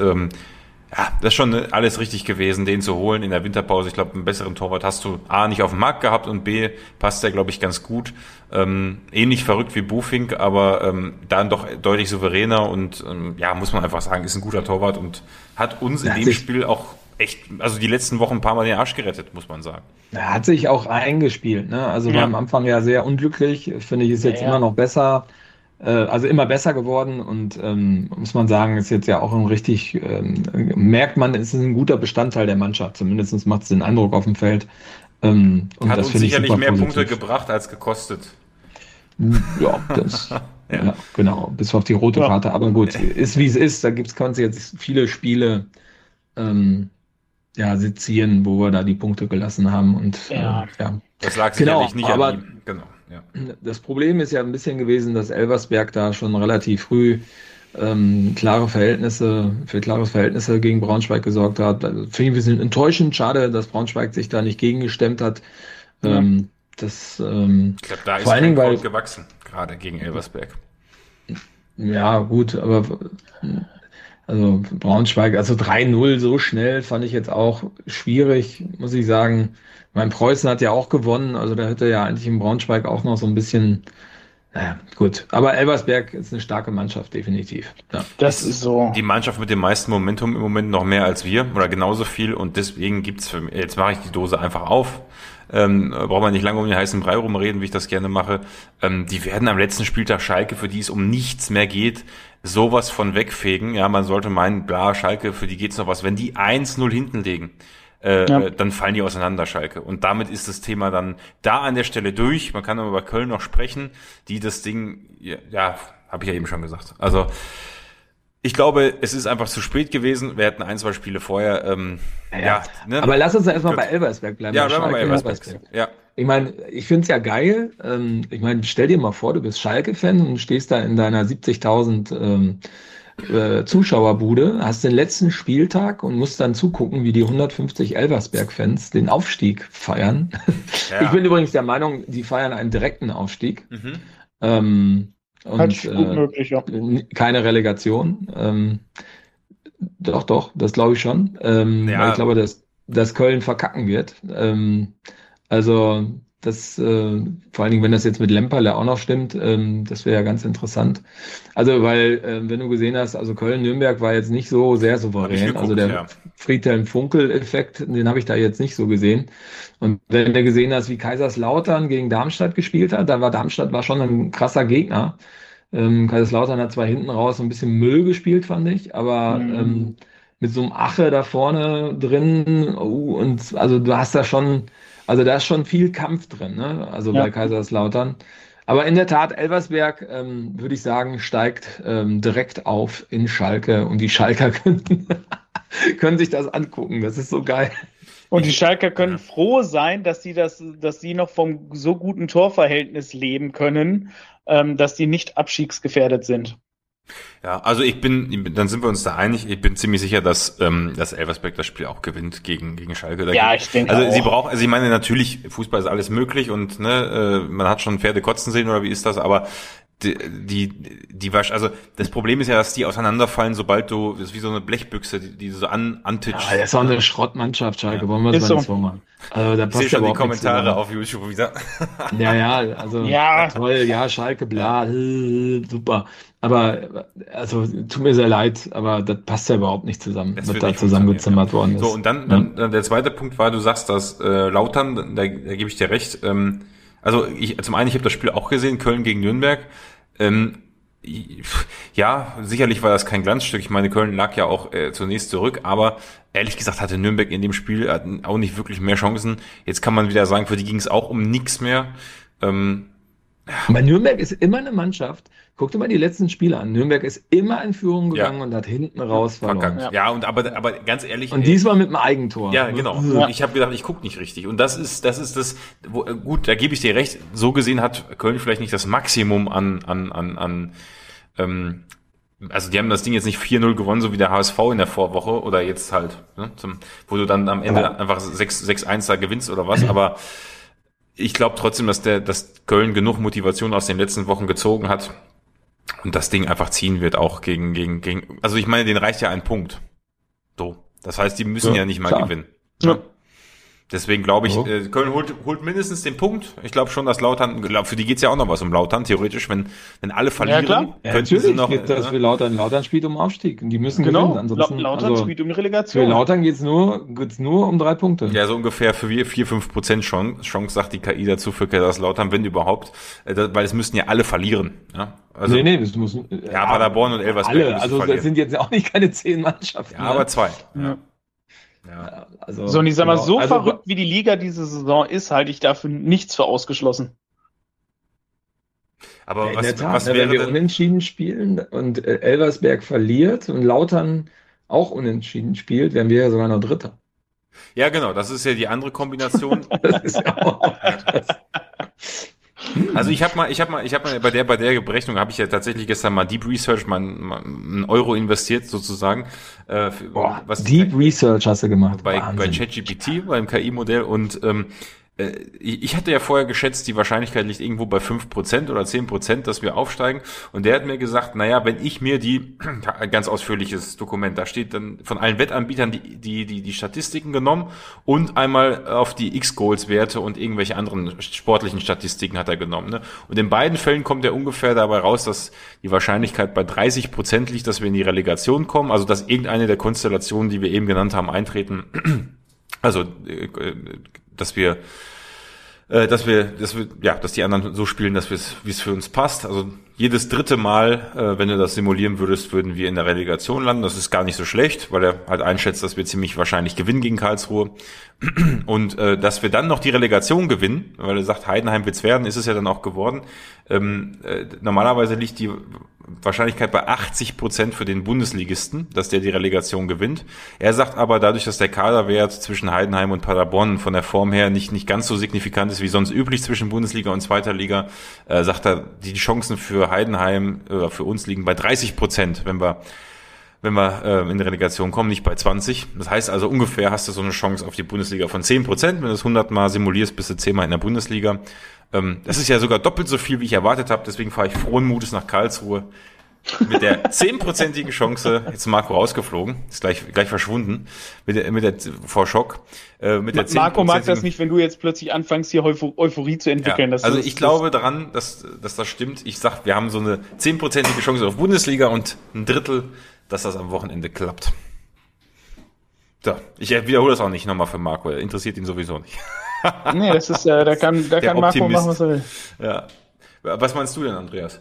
schon alles richtig gewesen, den zu holen in der Winterpause. Ich glaube, einen besseren Torwart hast du A, nicht auf dem Markt gehabt und B, passt der, glaube ich, ganz gut. Ähnlich verrückt wie Buffink, aber dann doch deutlich souveräner und muss man einfach sagen, ist ein guter Torwart und hat uns in Ja, dem Spiel auch echt, also die letzten Wochen ein paar Mal den Arsch gerettet, muss man sagen. Er hat sich auch eingespielt, ne? Also Ja. war am Anfang ja sehr unglücklich, finde ich, ist jetzt Ja. immer noch besser, also immer besser geworden und muss man sagen, ist jetzt ja auch ein richtig, merkt man, es ist ein guter Bestandteil der Mannschaft, zumindest macht es den Eindruck auf dem Feld. Und Hat das uns finde ich sicherlich super mehr positiv. Punkte gebracht als gekostet. Ja, das, ja, genau, bis auf die rote Ja. Karte, aber gut, ist wie es ist, kannst du jetzt viele Spiele sezieren, wo wir da die Punkte gelassen haben und Ja. Das lag Genau, sicherlich nicht aber- an ihm. Genau, ja. Das Problem ist ja ein bisschen gewesen, dass Elversberg da schon relativ früh für klare Verhältnisse gegen Braunschweig gesorgt hat. Also, finde ich ein bisschen enttäuschend, schade, dass Braunschweig sich da nicht gegengestemmt hat. Das, Ich glaube, da ist vor allen Dingen, kein weil, Gold gewachsen, gerade gegen Elversberg. ja, gut, aber also Braunschweig, also 3-0 so schnell fand ich jetzt auch schwierig, muss ich sagen. Mein Preußen hat ja auch gewonnen, also da hätte ja eigentlich in Braunschweig auch noch so ein bisschen, naja, gut. Aber Elversberg ist eine starke Mannschaft, definitiv. Ja. Das ist so. Die Mannschaft mit dem meisten Momentum im Moment noch mehr als wir oder genauso viel und deswegen gibt's für mich, jetzt mache ich die Dose einfach auf. Braucht man nicht lange um den heißen Brei rumreden, wie ich das gerne mache. Die werden am letzten Spieltag Schalke, für die es um nichts mehr geht, sowas von wegfegen. Ja, man sollte meinen, bla, Schalke, für die geht's noch was. Wenn die 1-0 hinten liegen, dann fallen die auseinander, Schalke. Und damit ist das Thema dann da an der Stelle durch. Man kann aber über Köln noch sprechen, die das Ding, ja, habe ich ja eben schon gesagt. Also, ich glaube, es ist einfach zu spät gewesen. Wir hätten 1, 2 Spiele vorher, ne? Aber lass uns ja erstmal bei Elversberg bleiben. Ja, bei bleiben wir bei Schalke, Elversberg. Ja. Ich meine, ich finde es ja geil. Ich meine, stell dir mal vor, du bist Schalke-Fan und stehst da in deiner 70.000 Zuschauerbude, hast den letzten Spieltag und musst dann zugucken, wie die 150 Elversberg-Fans den Aufstieg feiern. Ja. Ich bin übrigens der Meinung, die feiern einen direkten Aufstieg. Und Halt gut möglich, ja. keine Relegation. Doch, das glaube ich schon. Weil ich glaube, dass Köln verkacken wird. Also das, vor allen Dingen, wenn das jetzt mit Lemperle auch noch stimmt, das wäre ja ganz interessant. Also, weil, wenn du gesehen hast, also Köln-Nürnberg war jetzt nicht so sehr Hab ich souverän. geguckt, Also der ja. Friedhelm-Funkel-Effekt, den habe ich da jetzt nicht so gesehen. Und wenn du gesehen hast, wie Kaiserslautern gegen Darmstadt gespielt hat, dann war Darmstadt schon ein krasser Gegner. Kaiserslautern hat zwar hinten raus so ein bisschen Müll gespielt, fand ich, aber mit so einem Ache da vorne drin, und also du hast da schon, also da ist schon viel Kampf drin, ne? Also Ja. bei Kaiserslautern. Aber in der Tat, Elversberg, würde ich sagen, steigt direkt auf in Schalke und die Schalker können sich das angucken. Das ist so geil. Und die Schalker können froh sein, dass sie noch vom so guten Torverhältnis leben können, dass die nicht abstiegsgefährdet sind. Ja, also dann sind wir uns da einig. Ich bin ziemlich sicher, dass Elversberg das Spiel auch gewinnt gegen Schalke. Ich denke auch. Ich meine natürlich, Fußball ist alles möglich und ne, man hat schon Pferde kotzen sehen oder wie ist das? Aber also das Problem ist ja, dass die auseinanderfallen, sobald das ist wie so eine Blechbüchse, die so antitscht. Ja, das ist auch eine Schrottmannschaft, Schalke. Wollen wir es Ist mal nicht so. vormachen. Also da Ich sehe passt schon die überhaupt nichts Kommentare zusammen. auf YouTube wieder. Ja, also Ja. toll, ja, Schalke, bla, super. Aber also tut mir sehr leid, aber das passt ja überhaupt nicht zusammen, Das was wird da nicht zusammengezimmert worden ist. So, und dann der zweite Punkt war, du sagst, dass Lautern, da gebe ich dir recht, also zum einen, ich habe das Spiel auch gesehen, Köln gegen Nürnberg. Ja, sicherlich war das kein Glanzstück. Ich meine, Köln lag ja auch zunächst zurück, aber ehrlich gesagt hatte Nürnberg in dem Spiel auch nicht wirklich mehr Chancen. Jetzt kann man wieder sagen, für die ging es auch um nichts mehr. Aber Nürnberg ist immer eine Mannschaft. Guck dir mal die letzten Spiele an. Nürnberg ist immer in Führung gegangen und hat hinten raus verloren. Ja, aber ganz ehrlich. Und diesmal mit einem Eigentor. Ja, genau. Ja. Ich habe gedacht, ich gucke nicht richtig. Und das ist das, gut, da gebe ich dir recht. So gesehen hat Köln vielleicht nicht das Maximum also die haben das Ding jetzt nicht 4-0 gewonnen, so wie der HSV in der Vorwoche oder jetzt halt, ne, wo du dann am Ende einfach 6-1 da gewinnst oder was, aber ich glaube trotzdem, dass Köln genug Motivation aus den letzten Wochen gezogen hat und das Ding einfach ziehen wird, auch gegen, also ich meine, denen reicht ja ein Punkt. So. Das heißt, die müssen ja nicht mal gewinnen. Ja. Deswegen glaube ich, Köln holt mindestens den Punkt. Ich glaube schon, dass Lautern, für die geht's ja auch noch was um Lautern. Theoretisch, wenn alle verlieren, klar. Ja, könnten sie noch. geht das für Lautern spielt um Aufstieg und die müssen gewinnen. Ansonsten, Lautern spielt um die Relegation. Für Lautern geht's nur um 3 Punkte. Ja, so ungefähr für 4-5% Chance, sagt die KI dazu für Kaiserslautern, wenn überhaupt, weil es müssten ja alle verlieren. Ja? Also, Nee, das müssen ja, Paderborn und Elversberg alle. müssen Also verlieren. das sind jetzt auch nicht keine 10 Mannschaften. Ja, aber 2. Ja. Ja. Also, So, und ich sag mal, genau. so Also, verrückt wie die Liga diese Saison ist, halte ich dafür nichts für ausgeschlossen. Aber in der Tat, was wenn wäre wir denn? unentschieden spielen und Elversberg verliert und Lautern auch unentschieden spielt, wären wir ja sogar noch Dritter. Ja, genau, das ist ja die andere Kombination. Das ist ja auch Also ich habe mal bei der Berechnung habe ich ja tatsächlich gestern mal Deep Research mal einen Euro investiert sozusagen. Deep Research hast du gemacht. bei Wahnsinn. ChatGPT, beim KI-Modell und Ich hatte ja vorher geschätzt, die Wahrscheinlichkeit liegt irgendwo bei 5% oder 10%, dass wir aufsteigen. Und der hat mir gesagt, naja, wenn ich mir ein ganz ausführliches Dokument, da steht dann von allen Wettanbietern die Statistiken genommen und einmal auf die X-Goals-Werte und irgendwelche anderen sportlichen Statistiken hat er genommen. Ne? Und in beiden Fällen kommt er ungefähr dabei raus, dass die Wahrscheinlichkeit bei 30% liegt, dass wir in die Relegation kommen, also dass irgendeine der Konstellationen, die wir eben genannt haben, eintreten. Also, dass die anderen so spielen, wie es für uns passt. Also jedes dritte Mal, wenn du das simulieren würdest, würden wir in der Relegation landen. Das ist gar nicht so schlecht, weil er halt einschätzt, dass wir ziemlich wahrscheinlich gewinnen gegen Karlsruhe. Und dass wir dann noch die Relegation gewinnen, weil er sagt, Heidenheim wird's werden, ist es ja dann auch geworden. Normalerweise liegt die Wahrscheinlichkeit bei 80% für den Bundesligisten, dass der die Relegation gewinnt. Er sagt aber, dadurch, dass der Kaderwert zwischen Heidenheim und Paderborn von der Form her nicht ganz so signifikant ist wie sonst üblich zwischen Bundesliga und zweiter Liga, sagt er, die Chancen für Heidenheim für uns liegen bei 30%, wenn wir in die Relegation kommen, nicht bei 20. Das heißt also ungefähr hast du so eine Chance auf die Bundesliga von 10%. Wenn du es 100 Mal simulierst, bist du 10-mal in der Bundesliga. Das ist ja sogar doppelt so viel, wie ich erwartet habe. Deswegen fahre ich frohen Mutes nach Karlsruhe mit der 10%igen Chance. Jetzt ist Marco rausgeflogen, ist gleich verschwunden vor Schock. Mit der Marco mag das nicht, wenn du jetzt plötzlich anfängst, hier Euphorie zu entwickeln. Ja, also ich glaube daran, dass das stimmt. Ich sag, wir haben so eine 10%ige Chance auf Bundesliga und ein Drittel, dass das am Wochenende klappt. So, ich wiederhole das auch nicht nochmal für Marco, er interessiert ihn sowieso nicht. Nee, das ist, da kann Marco machen, was er will. Ja. Was meinst du denn, Andreas?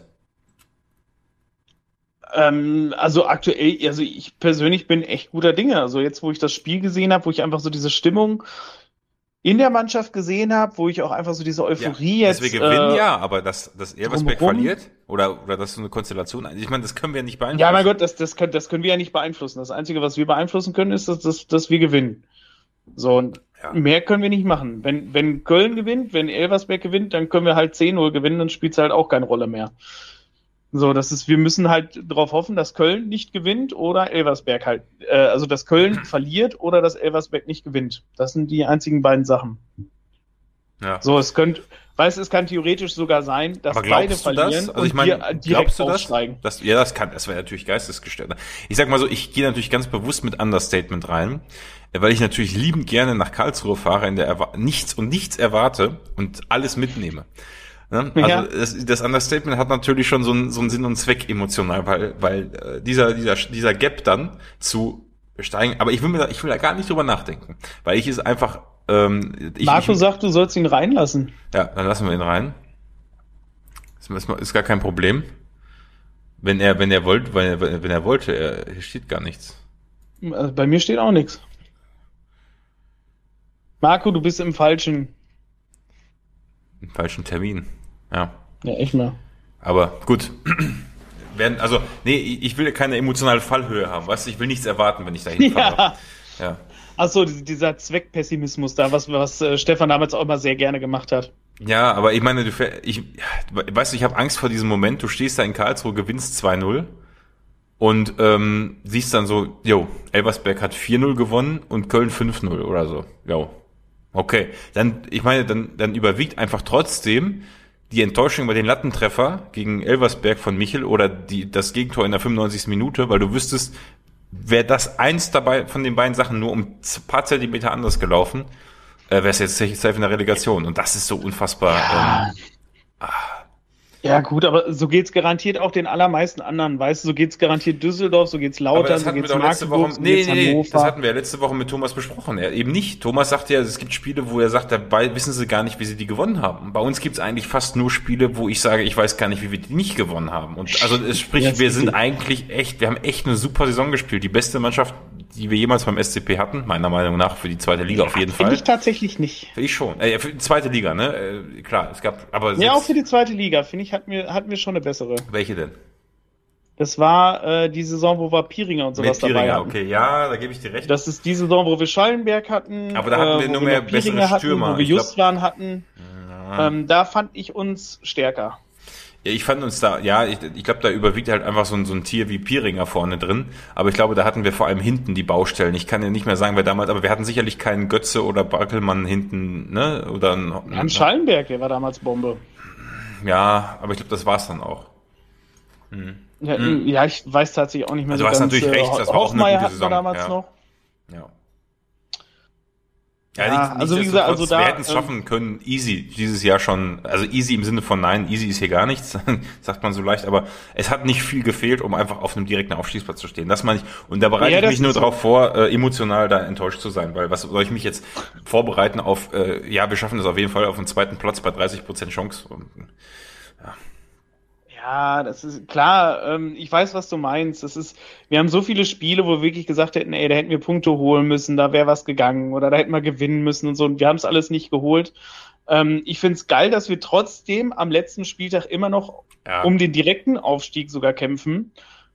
Also aktuell, also ich persönlich bin echt guter Dinge. Also jetzt, wo ich das Spiel gesehen habe, wo ich einfach so diese Stimmung in der Mannschaft gesehen habe, wo ich auch einfach so diese Euphorie jetzt. Dass wir gewinnen, aber dass Elversberg drumherum verliert oder dass so eine Konstellation. Ich meine, das können wir nicht beeinflussen. Ja, mein Gott, das können wir ja nicht beeinflussen. Das Einzige, was wir beeinflussen können, ist, dass wir gewinnen. So, und mehr können wir nicht machen. Wenn Köln gewinnt, wenn Elversberg gewinnt, dann können wir halt 10-0 gewinnen, dann spielt es halt auch keine Rolle mehr. So, wir müssen halt darauf hoffen, dass Köln nicht gewinnt oder Elversberg halt, also dass Köln verliert oder dass Elversberg nicht gewinnt. Das sind die einzigen beiden Sachen. Ja. So, es kann theoretisch sogar sein, dass beide verlieren also ich meine, und direkt aufsteigen. Das wäre natürlich geistesgestört. Ich sag mal so, ich gehe natürlich ganz bewusst mit Understatement rein, weil ich natürlich liebend gerne nach Karlsruhe fahre, in der nichts erwarte und alles mitnehme. Ne? Also das Understatement hat natürlich schon so einen Sinn und Zweck emotional, weil dieser Gap dann zu steigen, aber ich will da gar nicht drüber nachdenken, weil ich es einfach Marco sagt, du sollst ihn reinlassen. Ja, dann lassen wir ihn rein. Ist gar kein Problem. Wenn er wollte, hier steht gar nichts. Also bei mir steht auch nichts. Marco, du bist im falschen Termin. Ja. Ja, echt mal. Aber gut. Ich will keine emotionale Fallhöhe haben, weißt du, ich will nichts erwarten, wenn ich da hinfahre. Ja. Achso, dieser Zweckpessimismus da, was Stefan damals auch immer sehr gerne gemacht hat. Ja, aber ich meine, ich habe Angst vor diesem Moment, du stehst da in Karlsruhe, gewinnst 2-0 und siehst dann so, Elversberg hat 4-0 gewonnen und Köln 5-0 oder so. Okay. Dann überwiegt einfach trotzdem die Enttäuschung über den Lattentreffer gegen Elversberg von Michel oder das Gegentor in der 95. Minute, weil du wüsstest, wäre das eins dabei von den beiden Sachen nur um ein paar Zentimeter anders gelaufen, wäre es jetzt safe in der Relegation. Und das ist so unfassbar. Ja gut, aber so geht's garantiert auch den allermeisten anderen, weißt du, so geht's garantiert Düsseldorf, so geht's Lautern, so geht's Magdeburg, so geht's Hannover. Das hatten wir letzte Woche mit Thomas besprochen. Er eben nicht. Thomas sagte ja, es gibt Spiele, wo er sagt, dabei wissen sie gar nicht, wie sie die gewonnen haben. Bei uns gibt's eigentlich fast nur Spiele, wo ich sage, ich weiß gar nicht, wie wir die nicht gewonnen haben. Und also wir sind eigentlich wir haben echt eine super Saison gespielt. Die beste Mannschaft, die wir jemals beim SCP hatten, meiner Meinung nach, für die zweite Liga auf jeden Fall. Finde ich tatsächlich nicht. Finde ich schon. Für die zweite Liga, ne? Klar, es gab, aber ja, auch für die zweite Liga, finde ich, hatten wir schon eine bessere. Welche denn? Das war die Saison, wo wir Pieringer und sowas dabei hatten. Okay, ja, da gebe ich dir recht. Das ist die Saison, wo wir Schallenberg hatten. Aber da hatten wir nur mehr bessere Stürmer. Wo wir Justwan hatten. Ja. Da fand ich uns stärker. Ja, ich fand uns da, ich glaube, da überwiegt halt einfach so ein Tier wie Pieringer vorne drin. Aber ich glaube, da hatten wir vor allem hinten die Baustellen. Ich kann ja nicht mehr sagen, wer damals, aber wir hatten sicherlich keinen Götze oder Barkelmann hinten, ne? Oder ein Schallenberg, der war damals Bombe. Ja, aber ich glaube, das war's dann auch. Ja, ich weiß tatsächlich auch nicht mehr also so ganz. Du hast natürlich recht, das war auch eine gute Saison. Damals noch. Ja. Ja, also wie gesagt, also da wir hätten es schaffen können, easy dieses Jahr schon, also easy im Sinne von nein, easy ist hier gar nichts, sagt man so leicht, aber es hat nicht viel gefehlt, um einfach auf einem direkten Aufstiegsplatz zu stehen. Das meine ich, und da bereite ich mich nur darauf vor, emotional da enttäuscht zu sein, weil was soll ich mich jetzt vorbereiten auf, wir schaffen das auf jeden Fall auf den zweiten Platz bei 30% Chance. Ja, das ist klar, ich weiß, was du meinst. Wir haben so viele Spiele, wo wir wirklich gesagt hätten, da hätten wir Punkte holen müssen, da wäre was gegangen oder da hätten wir gewinnen müssen und so. Und wir haben es alles nicht geholt. Ich finde es geil, dass wir trotzdem am letzten Spieltag immer noch um den direkten Aufstieg sogar kämpfen.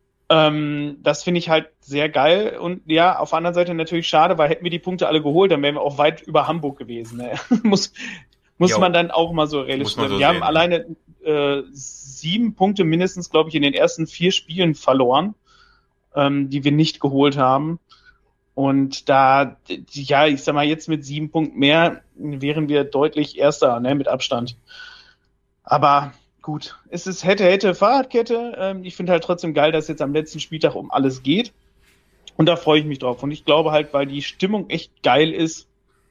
Das finde ich halt sehr geil. Und ja, auf der anderen Seite natürlich schade, weil hätten wir die Punkte alle geholt, dann wären wir auch weit über Hamburg gewesen. Ne? Muss man dann auch mal so realistisch sein. Wir haben alleine 7 Punkte mindestens, glaube ich, in den ersten 4 Spielen verloren, die wir nicht geholt haben. Und da, ich sag mal, jetzt mit 7 Punkten mehr wären wir deutlich Erster, ne, mit Abstand. Aber gut, es ist hätte, Fahrradkette. Ich finde halt trotzdem geil, dass jetzt am letzten Spieltag um alles geht. Und da freue ich mich drauf. Und ich glaube halt, weil die Stimmung echt geil ist,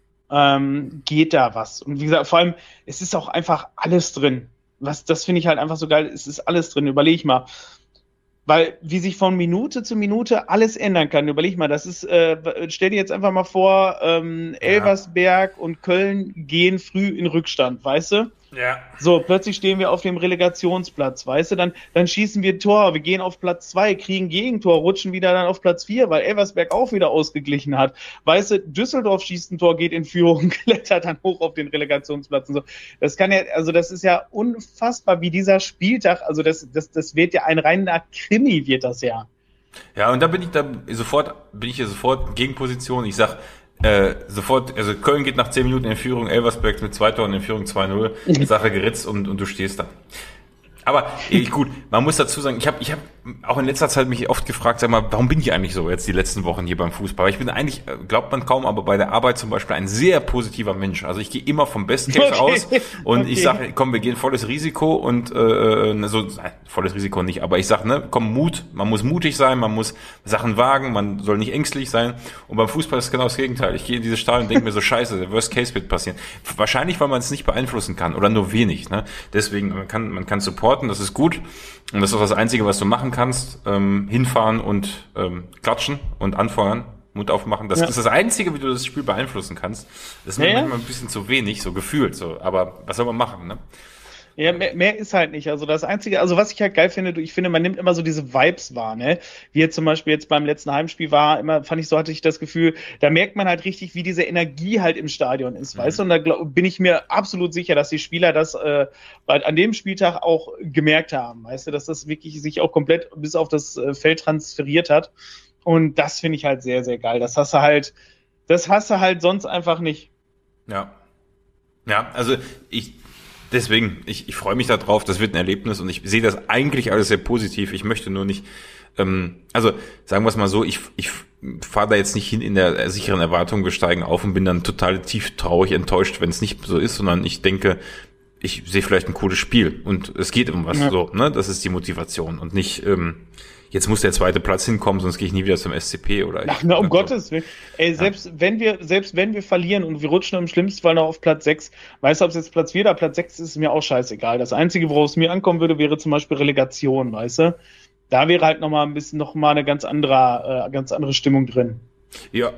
geht da was. Und wie gesagt, vor allem, es ist auch einfach alles drin. Das finde ich halt einfach so geil. Es ist alles drin. Überleg mal. Weil, wie sich von Minute zu Minute alles ändern kann. Überleg mal, das ist, stell dir jetzt einfach mal vor, Elversberg und Köln gehen früh in Rückstand, weißt du? Ja. So, plötzlich stehen wir auf dem Relegationsplatz, weißt du? Dann schießen wir Tor, wir gehen auf Platz 2, kriegen Gegentor, rutschen wieder dann auf Platz 4, weil Elversberg auch wieder ausgeglichen hat. Weißt du, Düsseldorf schießt ein Tor, geht in Führung, klettert dann hoch auf den Relegationsplatz und so. Das ist ja unfassbar, wie dieser Spieltag, also das wird ja ein reiner Krimi, wird das ja. Ja, und da bin ich sofort Gegenposition. Ich sag, sofort, also Köln geht nach 10 Minuten in Führung, Elversberg mit 2 Toren in Führung 2-0, Sache geritzt und du stehst da. Aber gut, man muss dazu sagen, ich hab auch in letzter Zeit mich oft gefragt, sag mal, warum bin ich eigentlich so jetzt die letzten Wochen hier beim Fußball? Ich bin eigentlich, glaubt man kaum, aber bei der Arbeit zum Beispiel ein sehr positiver Mensch. Also ich gehe immer vom Best Case aus und ich sage, komm, wir gehen volles Risiko und volles Risiko nicht, aber ich sage, ne, komm, Mut, man muss mutig sein, man muss Sachen wagen, man soll nicht ängstlich sein. Und beim Fußball ist genau das Gegenteil. Ich gehe in dieses Stadion und denke mir so, scheiße, der Worst Case wird passieren. Wahrscheinlich, weil man es nicht beeinflussen kann oder nur wenig. Ne? Deswegen, man kann supporten, das ist gut. Und das ist auch das Einzige, was du machen kannst. Hinfahren und klatschen und anfeuern, Mund aufmachen. Das ist das Einzige, wie du das Spiel beeinflussen kannst. Das ist mir manchmal ein bisschen zu wenig, so gefühlt. So. Aber was soll man machen, ne? Ja, mehr ist halt nicht. Also das Einzige, also was ich halt geil finde, ich finde, man nimmt immer so diese Vibes wahr, ne? Wie jetzt zum Beispiel jetzt beim letzten Heimspiel hatte ich das Gefühl, da merkt man halt richtig, wie diese Energie halt im Stadion ist, weißt du? Und da bin ich mir absolut sicher, dass die Spieler das an dem Spieltag auch gemerkt haben, weißt du? Dass das wirklich sich auch komplett bis auf das Feld transferiert hat. Und das finde ich halt sehr, sehr geil. Das hast du halt sonst einfach nicht. Ja. Ja, also Deswegen, ich freue mich da drauf, das wird ein Erlebnis und ich sehe das eigentlich alles sehr positiv. Ich möchte nur nicht, also sagen wir es mal so, ich fahre da jetzt nicht hin in der sicheren Erwartung, wir steigen auf und bin dann total tief traurig, enttäuscht, wenn es nicht so ist, sondern ich denke, ich sehe vielleicht ein cooles Spiel und es geht um was, so, ne? Das ist die Motivation und nicht, jetzt muss der zweite Platz hinkommen, sonst gehe ich nie wieder zum SCP oder. Ach, um Gottes Willen. Ey, selbst wenn wir verlieren und wir rutschen im schlimmsten Fall noch auf Platz 6, weißt du, ob es jetzt Platz 4 oder Platz 6 ist, ist mir auch scheißegal. Das Einzige, worauf es mir ankommen würde, wäre zum Beispiel Relegation, weißt du? Da wäre halt noch mal eine ganz andere Stimmung drin. Ja.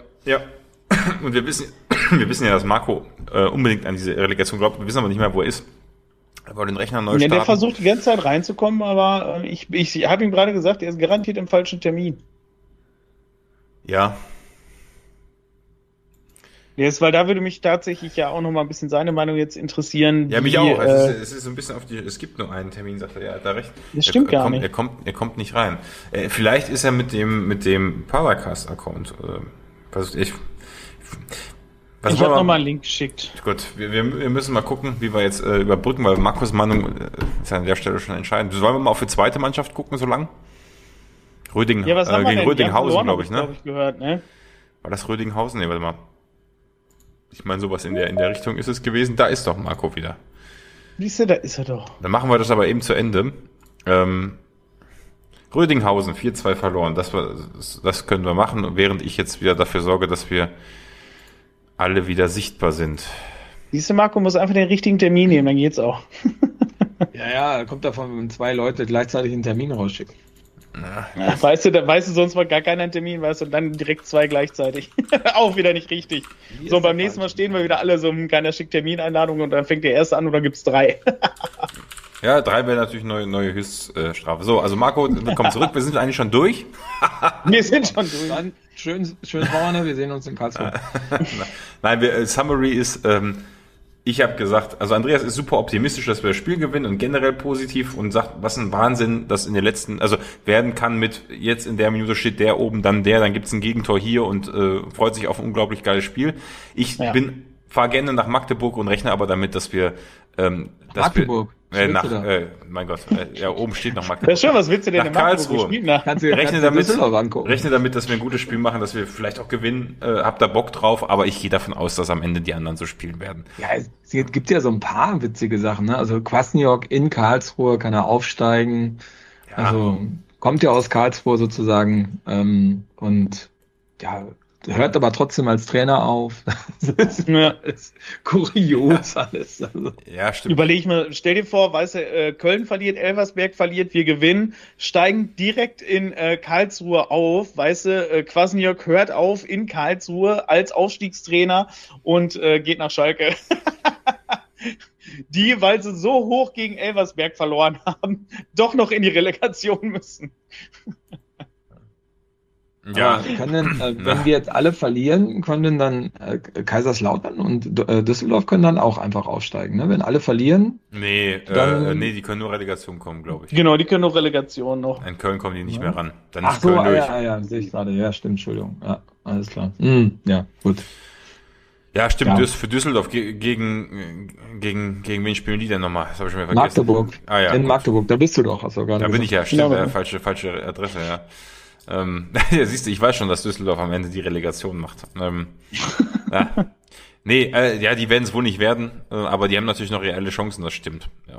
Und wir wissen ja, dass Marco unbedingt an diese Relegation glaubt. Wir wissen aber nicht mehr, wo er ist. Er wollte den Rechner neu starten. Ja, der versucht die ganze Zeit reinzukommen, aber ich habe ihm gerade gesagt, er ist garantiert im falschen Termin. Ja. Jetzt, weil da würde mich tatsächlich ja auch noch mal ein bisschen seine Meinung jetzt interessieren. Ja, mich auch. Es ist so ein bisschen es gibt nur einen Termin, sagt er, ja, hat er recht. Das stimmt gar nicht. Er kommt nicht rein. Vielleicht ist er mit dem Paracast-Account, Ich habe nochmal einen Link geschickt. Gut, wir müssen mal gucken, wie wir jetzt überbrücken, weil Markus' Meinung ist an der Stelle schon entscheidend. Sollen wir mal auf die zweite Mannschaft gucken, so lang? Gegen Rödinghausen, glaube ich, ne? Gehört, ne? War das Rödinghausen? Ne, warte mal. Ich meine, sowas in der Richtung ist es gewesen. Da ist doch Marco wieder. Siehst du, da ist er doch. Dann machen wir das aber eben zu Ende. Rödinghausen, 4-2 verloren. Das können wir machen, während ich jetzt wieder dafür sorge, dass wir alle wieder sichtbar sind. Siehst du, Marco muss einfach den richtigen Termin nehmen, dann geht's auch. Ja, kommt davon, wenn 2 Leute gleichzeitig einen Termin rausschicken. Ja. Weißt du sonst mal gar keinen Termin, weißt du, und dann direkt 2 gleichzeitig. Auch wieder nicht richtig. So, beim nächsten Mal stehen wir wieder alle so, keiner schickt Termineinladung und dann fängt der erste an und dann gibt's 3. Ja, 3 wäre natürlich neue Höchststrafe. So, also Marco, komm zurück, wir sind eigentlich schon durch. Wir sind schon durch. Dann schönes Wochenende, wir sehen uns in Karlsruhe. Nein, Summary ist, ich habe gesagt, also Andreas ist super optimistisch, dass wir das Spiel gewinnen und generell positiv und sagt, was ein Wahnsinn, dass in den letzten, also werden kann mit, jetzt in der Minute steht der oben, dann gibt's ein Gegentor hier und freut sich auf ein unglaublich geiles Spiel. Ich fahre gerne nach Magdeburg und rechne aber damit, dass wir Magdeburg. Mein Gott, oben steht noch Magdeburg. Ja, schön, was willst du denn nach Karlsruhe? Rechne damit, dass wir ein gutes Spiel machen, dass wir vielleicht auch gewinnen. Hab da Bock drauf, aber ich gehe davon aus, dass am Ende die anderen so spielen werden. Ja, es gibt ja so ein paar witzige Sachen, ne? Also Kwasniok in Karlsruhe kann er aufsteigen. Ja. Also kommt ja aus Karlsruhe sozusagen und ja, hört aber trotzdem als Trainer auf. Das ist alles kurios alles. Also. Ja, stimmt. Überleg mal, stell dir vor, weißt du, Köln verliert, Elversberg verliert, wir gewinnen, steigen direkt in Karlsruhe auf, weißt du, Kwasniok hört auf in Karlsruhe als Aufstiegstrainer und geht nach Schalke. Die, weil sie so hoch gegen Elversberg verloren haben, doch noch in die Relegation müssen. Ja, wenn wir jetzt alle verlieren, können dann Kaiserslautern und Düsseldorf können dann auch einfach aufsteigen, ne? Wenn alle verlieren. Nee, die können nur Relegation kommen, glaube ich. Genau, die können nur Relegation noch. In Köln kommen die nicht mehr ran. Dann ist Köln durch. Ja, sehe ich gerade. Ja, stimmt, Entschuldigung. Ja, alles klar. Ja, gut. Ja, stimmt. Ja. Für Düsseldorf gegen wen spielen die denn nochmal? Das habe ich schon wieder vergessen. Magdeburg. Ja, in Magdeburg, da bist du doch, hast du gerade gesagt. Da bin ich ja, stimmt, genau. Falsche Adresse, ja. Ja, siehst du, ich weiß schon, dass Düsseldorf am Ende die Relegation macht. Ja. Nee, die werden es wohl nicht werden, aber die haben natürlich noch reelle Chancen, das stimmt. Ja.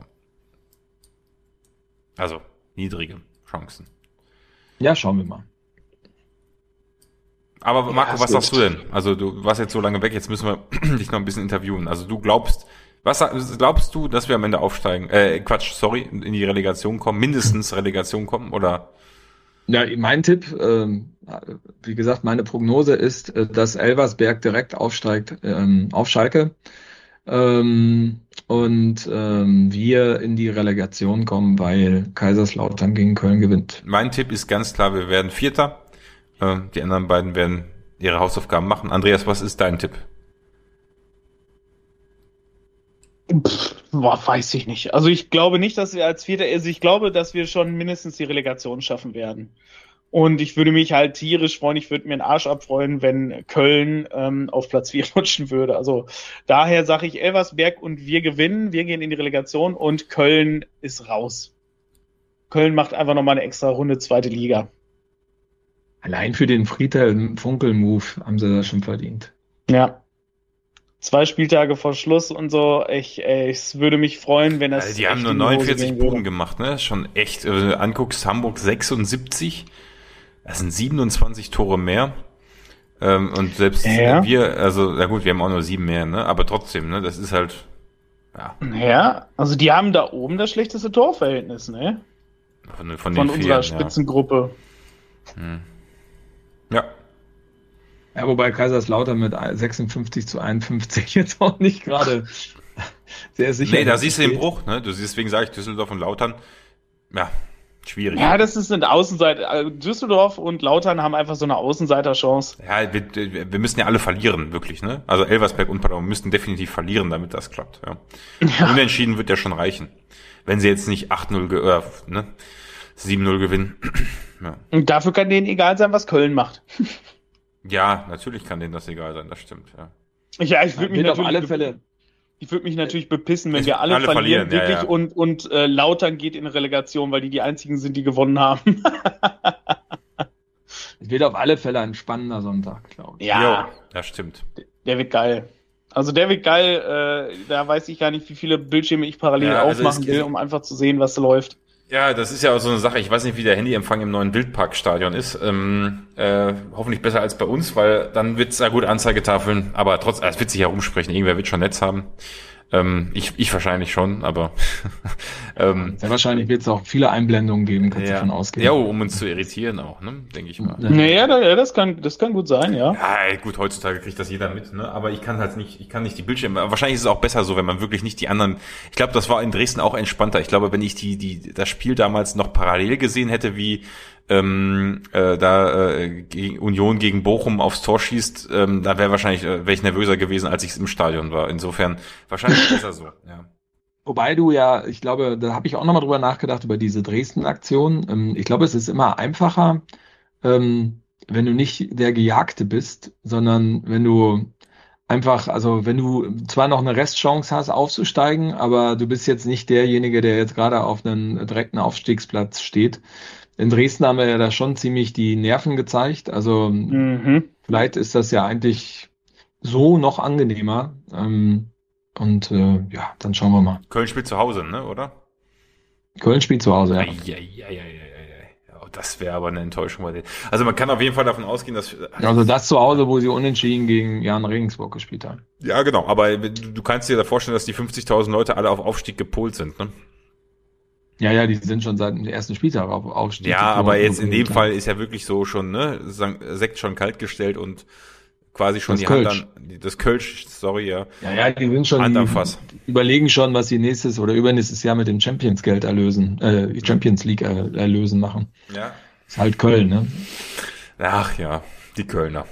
Also, niedrige Chancen. Ja, schauen wir mal. Aber Marco, was sagst du denn? Also, du warst jetzt so lange weg, jetzt müssen wir dich noch ein bisschen interviewen. Also, was glaubst du, dass wir am Ende aufsteigen? In die Relegation kommen, mindestens Relegation kommen, oder? Ja, mein Tipp, wie gesagt, meine Prognose ist, dass Elversberg direkt aufsteigt auf Schalke und wir in die Relegation kommen, weil Kaiserslautern gegen Köln gewinnt. Mein Tipp ist ganz klar, wir werden Vierter. Die anderen beiden werden ihre Hausaufgaben machen. Andreas, was ist dein Tipp? Weiß ich nicht. Also ich glaube nicht, dass wir als Vierter, also ich glaube, dass wir schon mindestens die Relegation schaffen werden. Und ich würde mich halt tierisch freuen, ich würde mir den Arsch abfreuen, wenn Köln auf Platz 4 rutschen würde. Also daher sage ich Elversberg und wir gewinnen, wir gehen in die Relegation und Köln ist raus. Köln macht einfach nochmal eine extra Runde zweite Liga. Allein für den Friedhelm-Funkel-Move haben sie das schon verdient. Ja. 2 Spieltage vor Schluss und so. Es würde mich freuen, wenn das. Also die haben nur 49 Buden gemacht, ne? Schon echt. Wenn du anguckst, Hamburg 76. Das sind 27 Tore mehr. Und selbst wir, also, na gut, wir haben auch nur 7 mehr, ne? Aber trotzdem, ne? Das ist halt, ja. Ja, also die haben da oben das schlechteste Torverhältnis, ne? Von unserer Spitzengruppe. Ja. Ja, wobei Kaiserslautern mit 56-51 jetzt auch nicht gerade sehr sicher. Nee, da siehst du den Bruch, ne? Deswegen sage ich Düsseldorf und Lautern. Ja, schwierig. Ja, das ist eine Außenseiter. Düsseldorf und Lautern haben einfach so eine Außenseiterchance. Ja, wir müssen ja alle verlieren, wirklich, ne? Also Elversberg und Paderborn müssten definitiv verlieren, damit das klappt, ja. Unentschieden wird ja schon reichen. Wenn sie jetzt nicht 8-0, 7-0 gewinnen. Ja. Und dafür kann denen egal sein, was Köln macht. Ja, natürlich kann denen das egal sein, das stimmt, ja. Ja, ich würde mich Wird auf natürlich alle Fälle. Ich würde mich natürlich bepissen, wenn Es- wir alle alle verlieren, verlieren, ja, wirklich, ja. und Lautern geht in Relegation, weil die einzigen sind, die gewonnen haben. Es wird auf alle Fälle ein spannender Sonntag, glaube ich. Ja, Jo, ja, stimmt. der wird geil. Also der wird geil, da weiß ich gar nicht, wie viele Bildschirme ich parallel Ja, also aufmachen es- will, um einfach zu sehen, was läuft. Ja, das ist ja auch so eine Sache. Ich weiß nicht, wie der Handyempfang im neuen Wildparkstadion ist. Hoffentlich besser als bei uns, weil dann wird's da gut Anzeigetafeln. Aber trotzdem, es wird sich ja rumsprechen. Irgendwer wird schon Netz haben. Ich wahrscheinlich schon, aber Sehr wahrscheinlich wird es auch viele Einblendungen geben, kannst du davon ausgehen. ja, um uns zu irritieren auch, ne, denke ich mal. Ja. Naja, das kann gut sein, ja. Ja, ey, gut, heutzutage kriegt das jeder mit, ne? Aber ich kann nicht die Bildschirme. Aber wahrscheinlich ist es auch besser so, wenn man wirklich nicht die anderen. Ich glaube, das war in Dresden auch entspannter. Ich glaube, wenn ich das Spiel damals noch parallel gesehen hätte, wie gegen Union gegen Bochum aufs Tor schießt, da wäre ich nervöser gewesen, als ich es im Stadion war. Insofern wahrscheinlich besser so, ja. Wobei du ja, ich glaube, da habe ich auch nochmal drüber nachgedacht, über diese Dresden-Aktion. Ich glaube, es ist immer einfacher, wenn du nicht der Gejagte bist, sondern wenn du einfach, also wenn du zwar noch eine Restchance hast, aufzusteigen, aber du bist jetzt nicht derjenige, der jetzt gerade auf einem direkten Aufstiegsplatz steht. In Dresden haben wir ja da schon ziemlich die Nerven gezeigt. Also vielleicht ist das ja eigentlich so noch angenehmer. Ja, dann schauen wir mal. Köln spielt zu Hause, ne, oder? Köln spielt zu Hause, ja. Ja, das wäre aber eine Enttäuschung. Also man kann auf jeden Fall davon ausgehen, dass... Also das zu Hause, wo sie unentschieden gegen Jan Regensburg gespielt haben. Ja, genau. Aber du kannst dir da vorstellen, dass die 50.000 Leute alle auf Aufstieg gepolt sind, ne? Ja, die sind schon seit dem ersten Spieltag auf Aufstieg. Ja, aber jetzt in dem gepolt, Fall ist ja wirklich so schon, ne, Sekt schon kalt gestellt und quasi schon Das die Kölsch. Hand an, das Kölsch, sorry, ja. Ja, die sind schon, Hand am Fass. überlegen schon, was sie nächstes oder übernächstes Jahr mit dem Champions-Geld Champions League erlösen machen. Ja. Ist halt Köln, ne? Ach ja, die Kölner.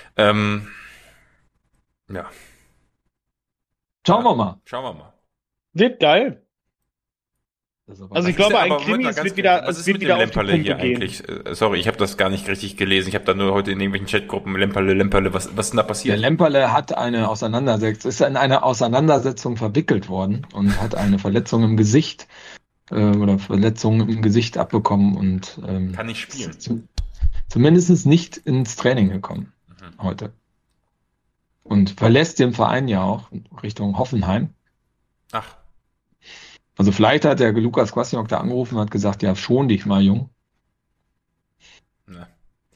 Ja, Schauen wir mal. schauen wir mal. Wird geil. Also ich glaube, ein Aber Krimi, Moment mal es ganz wird wieder, kurz, was es ist wird mit dem wieder auf die Lemperle Pumpe hier gehen. eigentlich? Sorry, ich habe das gar nicht richtig gelesen. Ich habe da nur heute in irgendwelchen Chatgruppen Lemperle, was ist denn da Der passiert? Lemperle ist in eine Auseinandersetzung verwickelt worden und hat eine Verletzung im Gesicht oder Verletzung im Gesicht abbekommen und Kann nicht spielen. zumindest nicht ins Training gekommen heute. Und verlässt den Verein ja auch Richtung Hoffenheim. Ach, Also vielleicht hat der Lukas Kwasniok da angerufen und hat gesagt, ja, schon dich mal, Jung. ne.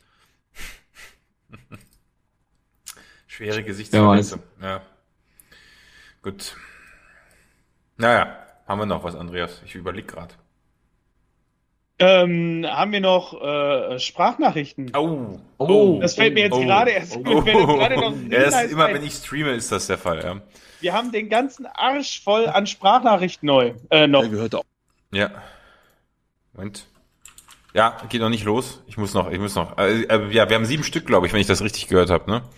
Schwere Gesichtsverletzung. Ja. Gut. Naja, haben wir noch was, Andreas? Ich überlege gerade. Haben wir noch Sprachnachrichten? Oh. Das fällt mir jetzt gerade erst Oh. mir fällt gerade noch ein Ja, das Hinweis ist immer, ein. wenn ich streame, ist das der Fall, ja. Wir haben den ganzen Arsch voll an Sprachnachrichten noch. Ja. Moment. Ja, geht noch nicht los. Ich muss noch. Ja, wir haben 7 Stück, glaube ich, wenn ich das richtig gehört habe, ne?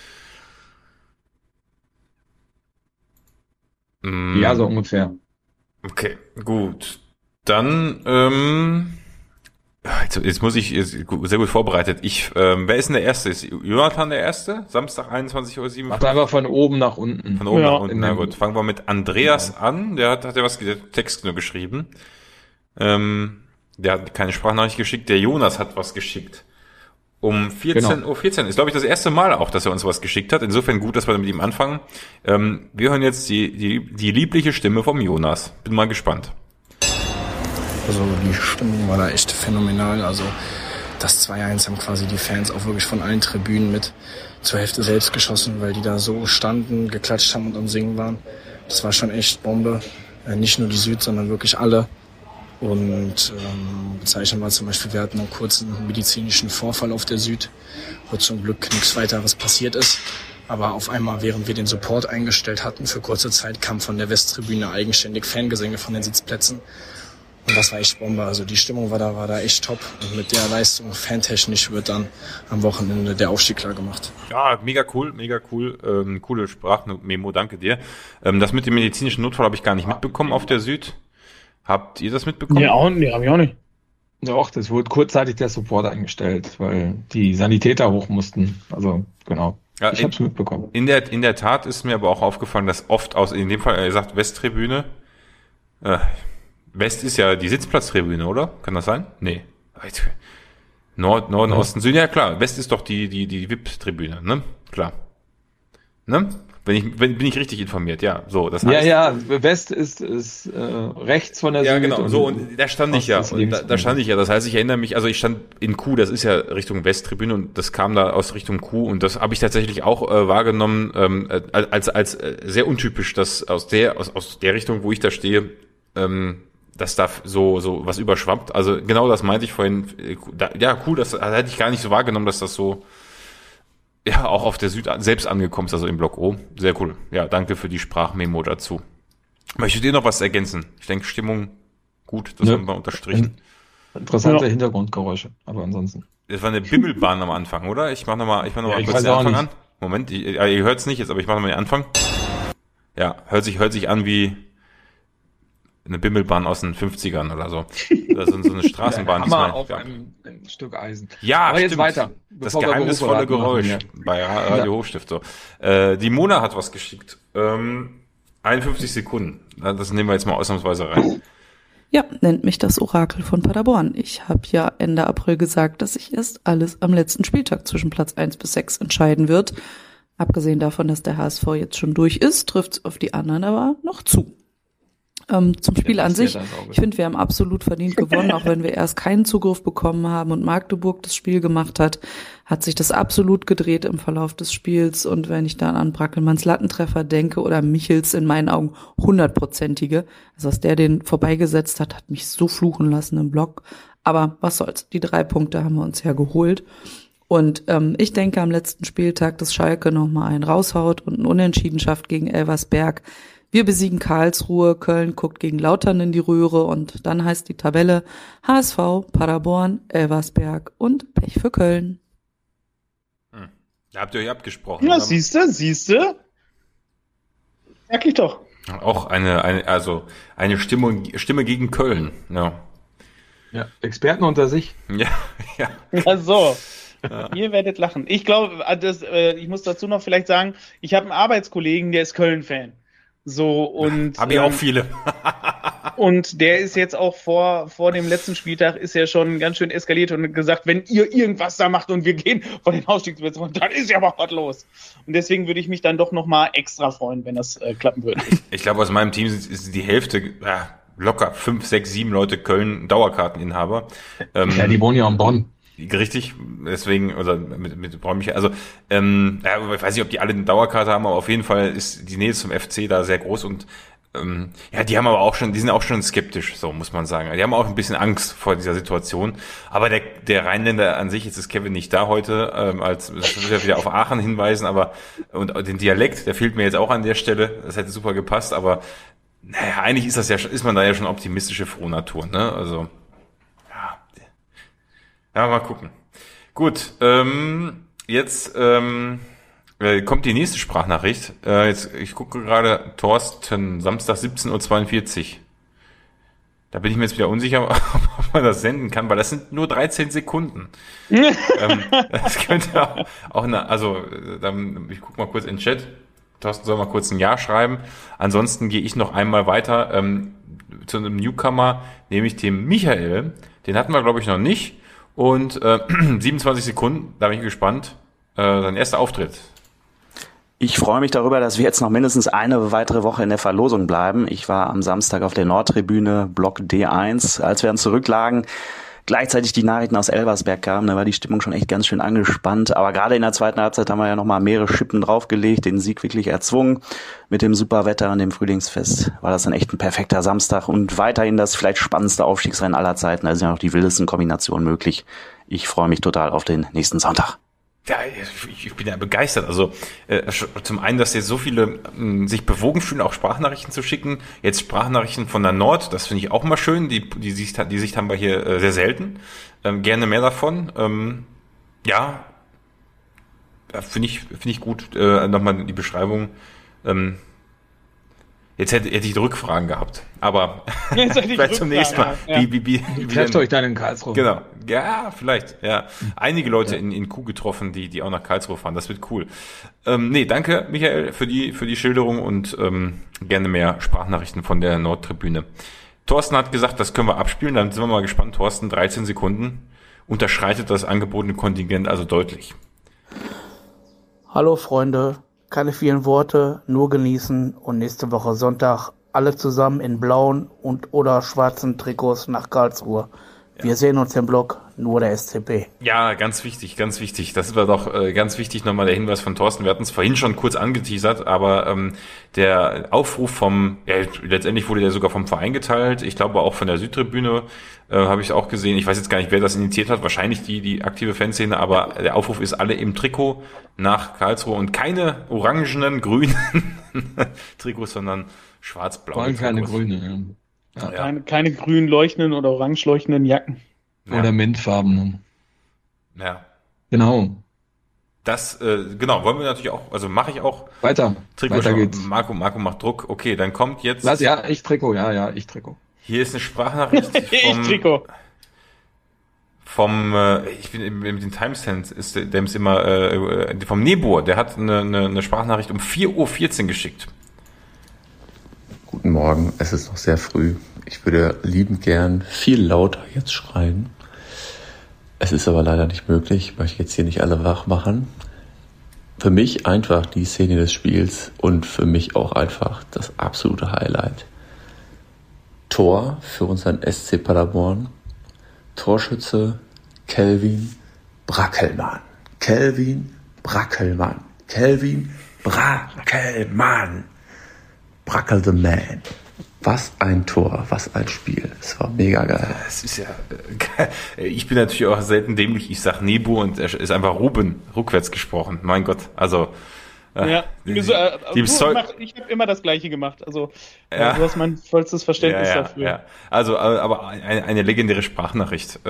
Ja, so ungefähr. Okay, gut. Dann, jetzt muss ich, sehr gut vorbereitet. Wer ist denn der Erste? Ist Jonathan der Erste? Samstag 21:07 Uhr? Macht einfach von oben nach unten. Von oben Ja. nach unten. Na gut, fangen wir mit Andreas an. Der hat ja der Text nur geschrieben. Der hat keine Sprachnachricht geschickt. Der Jonas hat was geschickt. Um 14:14 Uhr. Ist, glaube ich, das erste Mal auch, dass er uns was geschickt hat. Insofern gut, dass wir mit ihm anfangen. Wir hören jetzt die liebliche Stimme vom Jonas. Bin mal gespannt. Also die Stimmung war da echt phänomenal. Also das 2:1 haben quasi die Fans auch wirklich von allen Tribünen mit zur Hälfte selbst geschossen, weil die da so standen, geklatscht haben und am Singen waren. Das war schon echt Bombe. Nicht nur die Süd, sondern wirklich alle. Und bezeichnend war zum Beispiel, wir hatten einen kurzen medizinischen Vorfall auf der Süd, wo zum Glück nichts weiteres passiert ist. Aber auf einmal, während wir den Support eingestellt hatten, für kurze Zeit kam von der Westtribüne eigenständig Fangesänge von den Sitzplätzen. Und das war echt Bombe. Also die Stimmung war da echt top. Und mit der Leistung fantechnisch wird dann am Wochenende der Aufstieg klar gemacht. Ja, mega cool. Coole Sprachmemo, danke dir. Das mit dem medizinischen Notfall habe ich gar nicht mitbekommen auf der Süd. Habt ihr das mitbekommen? Nee, hab ich auch nicht. Doch, das wurde kurzzeitig der Support eingestellt, weil die Sanitäter hoch mussten. Also, genau. Ja, Ich habe es mitbekommen. in der Tat ist mir aber auch aufgefallen, dass oft in dem Fall, er sagt Westtribüne, West ist ja die Sitzplatztribüne, oder? Kann das sein? Nee. Norden, Osten, Süden, ja klar. West ist doch die VIP-Tribüne, ne? Klar. Ne? Bin ich richtig informiert, ja. So, das heißt. Ja, West ist rechts von der Ja, Süd. genau. So, und da stand ich ja. Und da stand ich ja. Das heißt, ich erinnere mich, also ich stand in Q, das ist ja Richtung Westtribüne und das kam da aus Richtung Q und das habe ich tatsächlich auch wahrgenommen, als sehr untypisch, dass aus der Richtung, wo ich da stehe, dass da so was überschwappt. Also genau das meinte ich vorhin. Ja, cool, das hätte ich gar nicht so wahrgenommen, dass das so auch auf der Süd selbst angekommen ist, also im Block O. Sehr cool. Ja, danke für die Sprachmemo dazu. Möchtet ihr noch was ergänzen? Ich denke, Stimmung gut, das haben wir unterstrichen. Interessante Hintergrundgeräusche, aber ansonsten. Das war eine Bimmelbahn am Anfang, oder? Ich mach noch mal kurz den auch Anfang nicht. an. Moment, ihr hört's nicht jetzt, aber ich mach noch mal den Anfang. Ja, hört sich an wie eine Bimmelbahn aus den 50ern oder so. Oder so eine Straßenbahn. Hammer auf ein Stück Eisen. Ja, aber jetzt stimmt. weiter. Das bevor wir geheimnisvolle Berufe Geräusch machen, bei Radio Hochstift. So. Die Mona hat was geschickt. 51 Sekunden. Das nehmen wir jetzt mal ausnahmsweise rein. Ja, nennt mich das Orakel von Paderborn. Ich habe ja Ende April gesagt, dass sich erst alles am letzten Spieltag zwischen Platz 1 bis 6 entscheiden wird. Abgesehen davon, dass der HSV jetzt schon durch ist, trifft es auf die anderen aber noch zu. Zum Spiel an sich, ich finde, wir haben absolut verdient gewonnen, auch wenn wir erst keinen Zugriff bekommen haben und Magdeburg das Spiel gemacht hat sich das absolut gedreht im Verlauf des Spiels. Und wenn ich dann an Brackelmanns Lattentreffer denke oder Michels in meinen Augen 100%ige, also dass der den vorbeigesetzt hat mich so fluchen lassen im Block. Aber was soll's, die 3 Punkte haben wir uns ja geholt. Und ich denke am letzten Spieltag, dass Schalke nochmal einen raushaut und einen Unentschieden schafft gegen Elversberg. Wir besiegen Karlsruhe, Köln guckt gegen Lautern in die Röhre und dann heißt die Tabelle HSV, Paderborn, Elversberg und Pech für Köln. Da habt ihr euch abgesprochen. Ja, siehste? Sag ich doch. Auch eine Stimme gegen Köln. Ja, Experten unter sich. ja. Ja, so. Ihr werdet lachen. Ich glaube, ich muss dazu noch vielleicht sagen, ich habe einen Arbeitskollegen, der ist Köln-Fan. So, und Habe ich auch viele. und der ist jetzt auch vor dem letzten Spieltag ist ja schon ganz schön eskaliert und gesagt, wenn ihr irgendwas da macht und wir gehen von den Ausstiegsplätzen runter, dann ist ja aber was los. Und deswegen würde ich mich dann doch nochmal extra freuen, wenn das klappen würde. Ich glaube, aus meinem Team ist die Hälfte, locker 5, 6, 7 Leute Köln Dauerkarteninhaber. Ja, die wohnen ja in Bonn. Richtig, deswegen, oder mit räumlicher, also, ich weiß nicht, ob die alle eine Dauerkarte haben, aber auf jeden Fall ist die Nähe zum FC da sehr groß und, die haben aber die sind auch schon skeptisch, so muss man sagen. Die haben auch ein bisschen Angst vor dieser Situation. Aber der Rheinländer an sich, jetzt ist Kevin nicht da heute, das will ja wieder auf Aachen hinweisen, aber, und den Dialekt, der fehlt mir jetzt auch an der Stelle, das hätte super gepasst, aber, eigentlich ist man da ja schon optimistische Frohnatur, ne, also, ja, mal gucken. Gut, jetzt kommt die nächste Sprachnachricht. Ich gucke gerade, Thorsten, Samstag 17:42 Uhr. Da bin ich mir jetzt wieder unsicher, ob man das senden kann, weil das sind nur 13 Sekunden. Das könnte auch ich gucke mal kurz in den Chat. Thorsten soll mal kurz ein Ja schreiben. Ansonsten gehe ich noch einmal weiter zu einem Newcomer, nämlich dem Michael. Den hatten wir, glaube ich, noch nicht. Und 27 Sekunden, da bin ich gespannt. Sein erster Auftritt. Ich freue mich darüber, dass wir jetzt noch mindestens eine weitere Woche in der Verlosung bleiben. Ich war am Samstag auf der Nordtribüne, Block D1. Als wir dann zurücklagen, gleichzeitig die Nachrichten aus Elversberg kamen, da war die Stimmung schon echt ganz schön angespannt. Aber gerade in der zweiten Halbzeit haben wir ja nochmal mehrere Schippen draufgelegt, den Sieg wirklich erzwungen. Mit dem super Wetter und dem Frühlingsfest war das dann echt ein perfekter Samstag und weiterhin das vielleicht spannendste Aufstiegsrennen aller Zeiten. Da sind ja noch die wildesten Kombinationen möglich. Ich freue mich total auf den nächsten Sonntag. Ja, ich bin ja begeistert. Also zum einen, dass jetzt so viele sich bewogen fühlen, auch Sprachnachrichten zu schicken. Jetzt Sprachnachrichten von der Nord, das finde ich auch mal schön. Die Sicht haben wir hier sehr selten. Gerne mehr davon. Finde ich gut. Nochmal die Beschreibung. Jetzt hätte ich Rückfragen gehabt. Aber Jetzt hätte ich vielleicht zum nächsten Mal. Ja. Wie Trefft euch dann in Karlsruhe. Genau. Ja, vielleicht. Ja. Einige Leute in Kuh getroffen, die auch nach Karlsruhe fahren. Das wird cool. Danke, Michael, für die Schilderung und gerne mehr Sprachnachrichten von der Nordtribüne. Thorsten hat gesagt, das können wir abspielen. Dann sind wir mal gespannt. Thorsten, 13 Sekunden. Unterschreitet das angebotene Kontingent also deutlich. Hallo Freunde, keine vielen Worte, nur genießen und nächste Woche Sonntag alle zusammen in blauen und oder schwarzen Trikots nach Karlsruhe. Wir sehen uns im Block, nur der SCP. Ja, ganz wichtig, ganz wichtig. Das war doch ganz wichtig nochmal der Hinweis von Thorsten. Wir hatten es vorhin schon kurz angeteasert, aber der Aufruf letztendlich wurde der sogar vom Verein geteilt. Ich glaube auch von der Südtribüne habe ich auch gesehen. Ich weiß jetzt gar nicht, wer das initiiert hat. Wahrscheinlich die aktive Fanszene, aber der Aufruf ist alle im Trikot nach Karlsruhe und keine orangenen, grünen Trikots, sondern schwarz-blaue Vor allem keine Trikots. grüne. Ja. Keine grün leuchtenden oder orange leuchtenden Jacken. Ja. Oder Mintfarben. Ja. Genau. Das, genau, wollen wir natürlich auch, also mache ich auch. Weiter geht's. Marco macht Druck. Okay, dann kommt jetzt. Ich Trikot. Hier ist eine Sprachnachricht Ich Trikot. ich bin mit den Timestamps ist immer vom Nebor, der hat eine Sprachnachricht um 4:14 Uhr geschickt. Guten Morgen, es ist noch sehr früh. Ich würde liebend gern viel lauter jetzt schreien. Es ist aber leider nicht möglich. Ich möchte jetzt hier nicht alle wach machen. Für mich einfach die Szene des Spiels und für mich auch einfach das absolute Highlight. Tor für unseren SC Paderborn. Torschütze Kelvin Brackelmann. Brackel the Man. Was ein Tor, was ein Spiel. Es war mega geil. Es ist ja geil. Ich bin natürlich auch selten dämlich. Ich sag Nebu und er ist einfach Ruben rückwärts gesprochen. Mein Gott, also Ja, ich habe immer das Gleiche gemacht. Also du hast mein vollstes Verständnis dafür. Ja. Also, aber eine legendäre Sprachnachricht.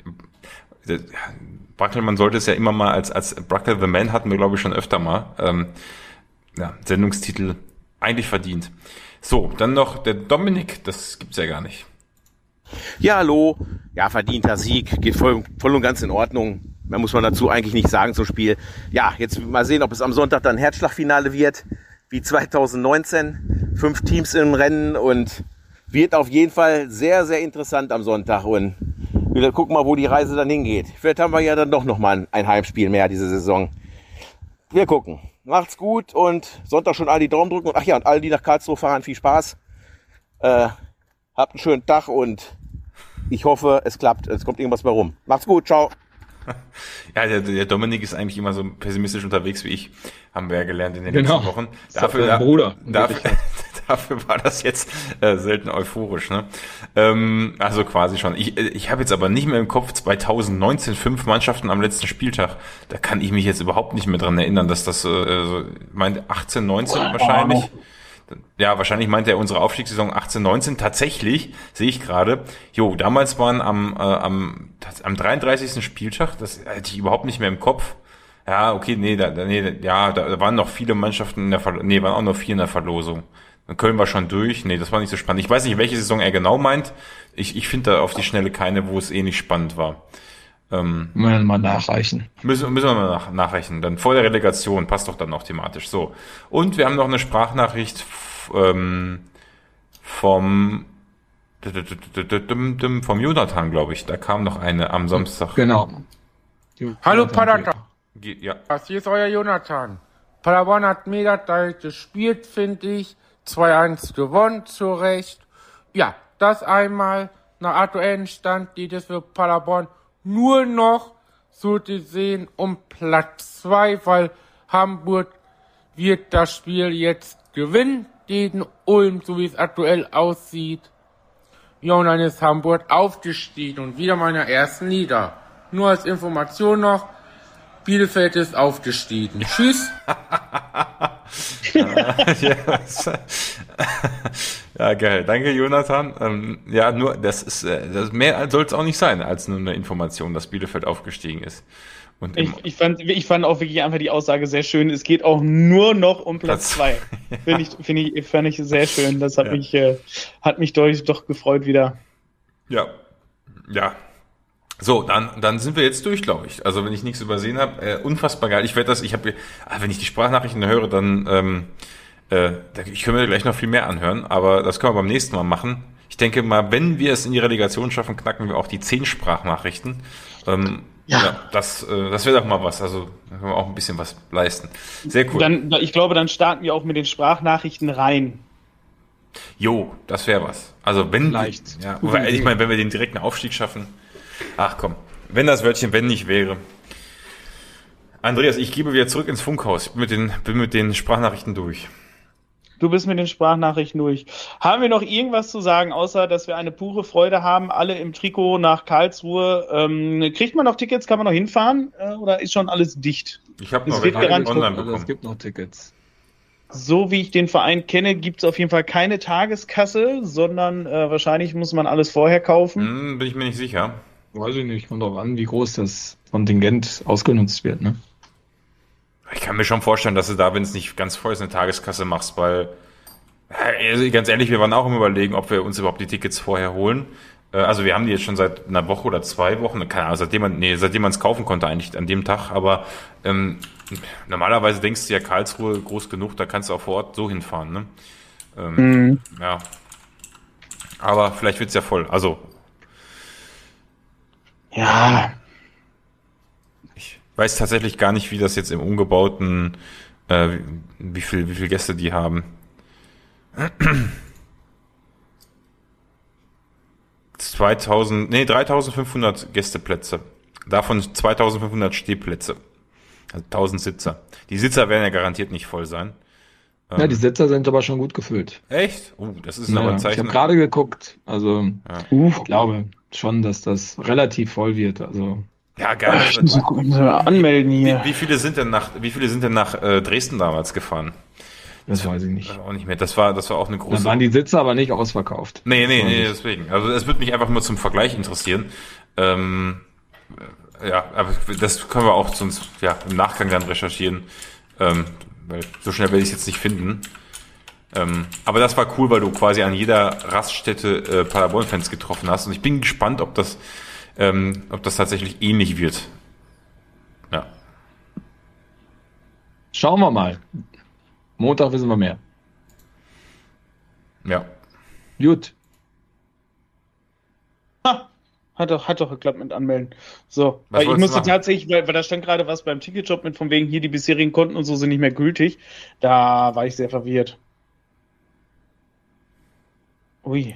Brackelmann sollte es ja immer mal als Brackel the Man hatten wir, glaube ich, schon öfter mal. Sendungstitel eigentlich verdient. So, dann noch der Dominik, das gibt's ja gar nicht. Ja, hallo. Ja, verdienter Sieg, geht voll und ganz in Ordnung. Mehr muss man dazu eigentlich nicht sagen zum Spiel. Ja, jetzt mal sehen, ob es am Sonntag dann Herzschlagfinale wird, wie 2019. 5 Teams im Rennen und wird auf jeden Fall sehr, sehr interessant am Sonntag. Und wir gucken mal, wo die Reise dann hingeht. Vielleicht haben wir ja dann doch nochmal ein Heimspiel mehr diese Saison. Wir gucken. Macht's gut und Sonntag schon alle die Daumen drücken. Und und alle, die nach Karlsruhe fahren, viel Spaß. Habt einen schönen Tag und ich hoffe, es klappt. Es kommt irgendwas bei rum. Macht's gut, ciao. Ja, der Dominik ist eigentlich immer so pessimistisch unterwegs wie ich. Haben wir ja gelernt in den letzten Wochen. Dafür, Bruder. Dafür war das jetzt selten euphorisch, ne? Also quasi schon. Ich habe jetzt aber nicht mehr im Kopf 2019 5 Mannschaften am letzten Spieltag. Da kann ich mich jetzt überhaupt nicht mehr dran erinnern, dass das meint 18, 19 wahrscheinlich. Ja, wahrscheinlich meint er unsere Aufstiegssaison 18, 19. Tatsächlich, sehe ich gerade, damals waren am 33. Spieltag, das hätte ich überhaupt nicht mehr im Kopf. Ja, okay, da waren noch viele Mannschaften waren auch noch 4 in der Verlosung. Dann Köln war schon durch. Nee, das war nicht so spannend. Ich weiß nicht, welche Saison er genau meint. Ich finde da auf die Schnelle keine, wo es ähnlich spannend war. Müssen wir mal nachreichen. Müssen wir mal nachrechnen. Dann vor der Relegation, passt doch dann auch thematisch. So. Und wir haben noch eine Sprachnachricht vom Jonathan, glaube ich. Da kam noch eine am Samstag. Genau. Hallo Paderborn. Ja. Hier ist euer Jonathan. Paderborn hat mega geil gespielt, finde ich. 2-1 gewonnen, zu Recht. Ja, das einmal. Nach aktuellen Stand geht es für Paderborn nur noch so gesehen um Platz 2, weil Hamburg wird das Spiel jetzt gewinnen gegen Ulm, so wie es aktuell aussieht. Ja, und dann ist Hamburg aufgestiegen und wieder meiner ersten Liga. Nur als Information noch, Bielefeld ist aufgestiegen. Tschüss. Ja, geil. Danke, Jonathan. Nur das mehr soll es auch nicht sein, als nur eine Information, dass Bielefeld aufgestiegen ist. Und Ich fand auch wirklich einfach die Aussage sehr schön. Es geht auch nur noch um Platz 2. Fand ich sehr schön. Das hat mich doch gefreut wieder. Ja. So, dann sind wir jetzt durch, glaube ich. Also wenn ich nichts übersehen habe, unfassbar geil. Wenn ich die Sprachnachrichten höre, dann ich kann mir gleich noch viel mehr anhören, aber das können wir beim nächsten Mal machen. Ich denke mal, wenn wir es in die Relegation schaffen, knacken wir auch die 10 Sprachnachrichten. Das wäre doch mal was. Also da können wir auch ein bisschen was leisten. Sehr cool. Ich glaube, dann starten wir auch mit den Sprachnachrichten rein. Jo, das wäre was. Also wenn Vielleicht. Ja, ich meine, wenn wir den direkten Aufstieg schaffen. Ach komm, wenn das Wörtchen wenn nicht wäre. Andreas, ich gebe wieder zurück ins Funkhaus. Ich bin mit den Sprachnachrichten durch. Du bist mit den Sprachnachrichten durch. Haben wir noch irgendwas zu sagen, außer dass wir eine pure Freude haben, alle im Trikot nach Karlsruhe? Kriegt man noch Tickets? Kann man noch hinfahren? Oder ist schon alles dicht? Ich habe noch welche online bekommen. Es gibt noch Tickets. So wie ich den Verein kenne, gibt es auf jeden Fall keine Tageskasse, sondern wahrscheinlich muss man alles vorher kaufen. Bin ich mir nicht sicher. Weiß ich nicht. Kommt drauf an, wie groß das Kontingent ausgenutzt wird, ne? Ich kann mir schon vorstellen, dass du da, wenn es nicht ganz voll ist, eine Tageskasse machst, weil, also ganz ehrlich, wir waren auch im Überlegen, ob wir uns überhaupt die Tickets vorher holen. Also wir haben die jetzt schon seit einer Woche oder 2 Wochen, keine Ahnung, seitdem man es kaufen konnte eigentlich an dem Tag, aber normalerweise denkst du ja, Karlsruhe groß genug, da kannst du auch vor Ort so hinfahren, ne? Ja. Aber vielleicht wird's ja voll, also. Ja. Ich weiß tatsächlich gar nicht, wie das jetzt im umgebauten, wie viel Gäste die haben. 3.500 Gästeplätze. Davon 2.500 Stehplätze. Also 1.000 Sitzer. Die Sitzer werden ja garantiert nicht voll sein. Ja, die Sitzer sind aber schon gut gefüllt. Echt? Das ist aber ein Zeichen. Ich habe gerade geguckt. Also ich glaube schon, dass das relativ voll wird. Also ja, geil. Ich muss anmelden hier. Wie viele sind denn nach Dresden damals gefahren? Das weiß ich nicht. Auch nicht mehr. Das war auch eine große. Dann waren die Sitze aber nicht ausverkauft. Nee, deswegen. Also es würde mich einfach nur zum Vergleich interessieren. Ja, aber das können wir auch sonst im Nachgang dann recherchieren. Weil so schnell werde ich es jetzt nicht finden. Aber das war cool, weil du quasi an jeder Raststätte Paderborn-Fans getroffen hast. Und ich bin gespannt, ob das tatsächlich ähnlich wird. Ja. Schauen wir mal. Montag wissen wir mehr. Ja. Gut. Hat doch geklappt mit Anmelden. So, weil ich musste tatsächlich, weil da stand gerade was beim Ticketshop mit von wegen hier die bisherigen Konten und so sind nicht mehr gültig. Da war ich sehr verwirrt. Ui.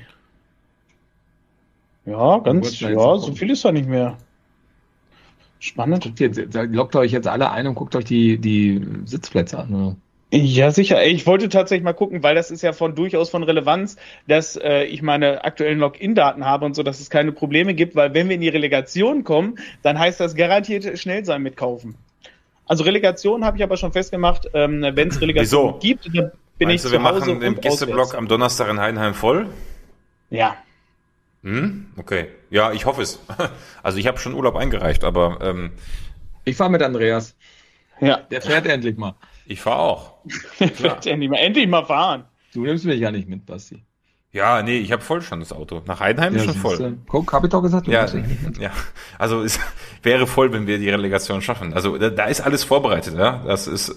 Ja, so viel ist da nicht mehr. Spannend. Lockt euch jetzt alle ein und guckt euch die Sitzplätze an, oder? Ja, sicher. Ich wollte tatsächlich mal gucken, weil das ist ja durchaus von Relevanz, dass ich meine aktuellen Login-Daten habe und so, dass es keine Probleme gibt, weil wenn wir in die Relegation kommen, dann heißt das garantiert schnell sein mit kaufen. Also Relegation habe ich aber schon festgemacht, wenn es Relegation gibt, dann bin ich zu Hause. Wir machen den Gästeblock am Donnerstag in Heidenheim voll? Ja. Okay. Ja, ich hoffe es. Also ich habe schon Urlaub eingereicht, aber ich fahre mit Andreas. Ja. Der fährt endlich mal. Ich fahre auch. Endlich mal fahren. Du nimmst mich ja nicht mit, Basti. Ja, nee, ich habe voll schon das Auto. Nach Heidenheim ist schon voll. Guck, hab ich doch gesagt. Ja, also es wäre voll, wenn wir die Relegation schaffen. Also da ist alles vorbereitet. Ja, das ist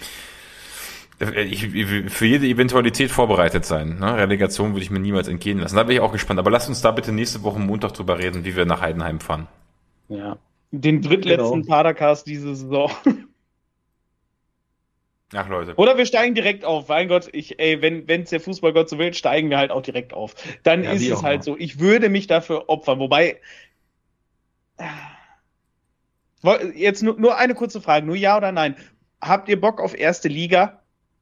für jede Eventualität vorbereitet sein. Ne? Relegation würde ich mir niemals entgehen lassen. Da bin ich auch gespannt. Aber lasst uns da bitte nächste Woche Montag drüber reden, wie wir nach Heidenheim fahren. Ja, den drittletzten Padercast diese Saison. Ach Leute. Oder wir steigen direkt auf. Mein Gott, wenn es der Fußballgott so will, steigen wir halt auch direkt auf. Dann ist es halt so. Ich würde mich dafür opfern. Wobei, jetzt nur eine kurze Frage. Nur ja oder nein. Habt ihr Bock auf erste Liga?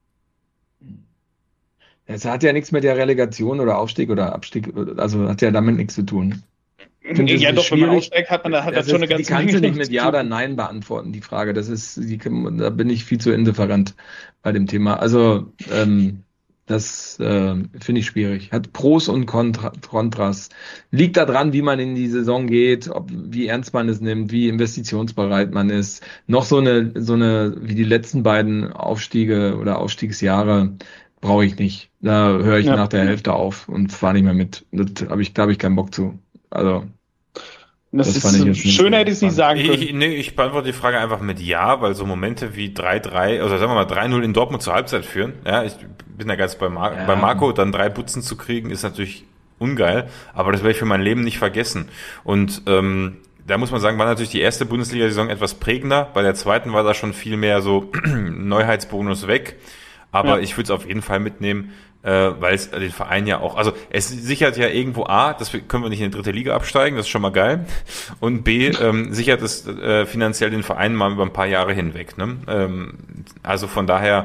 Es hat ja nichts mit der Relegation oder Aufstieg oder Abstieg, also hat ja damit nichts zu tun. Ja, doch, wenn man aufsteigt, hat das schon eine ganze Menge. Die kannst du nicht mit Ja oder Nein beantworten, die Frage. Da bin ich viel zu indifferent bei dem Thema. Also, Das finde ich schwierig. Hat Pros und Kontras. Liegt daran, wie man in die Saison geht, wie ernst man es nimmt, wie investitionsbereit man ist. Noch so eine wie die letzten beiden Aufstiege oder Aufstiegsjahre brauche ich nicht. Da höre ich nach der Hälfte auf und fahre nicht mehr mit. Das habe ich, glaube ich, keinen Bock zu. Also das ist schön, hätte ich es nicht sagen können. Ich beantworte die Frage einfach mit Ja, weil so Momente wie 3-3, oder sagen wir mal 3-0 in Dortmund zur Halbzeit führen, ja, ich bin da ganz bei Marco, dann 3 Butzen zu kriegen, ist natürlich ungeil, aber das werde ich für mein Leben nicht vergessen. Und da muss man sagen, war natürlich die erste Bundesliga-Saison etwas prägender, bei der zweiten war da schon viel mehr so Neuheitsbonus weg, aber ich würde es auf jeden Fall mitnehmen, weil es den Verein ja auch, also es sichert ja irgendwo A, das können wir nicht in die 3. Liga absteigen, das ist schon mal geil, und B, sichert es finanziell den Verein mal über ein paar Jahre hinweg, ne? Also von daher,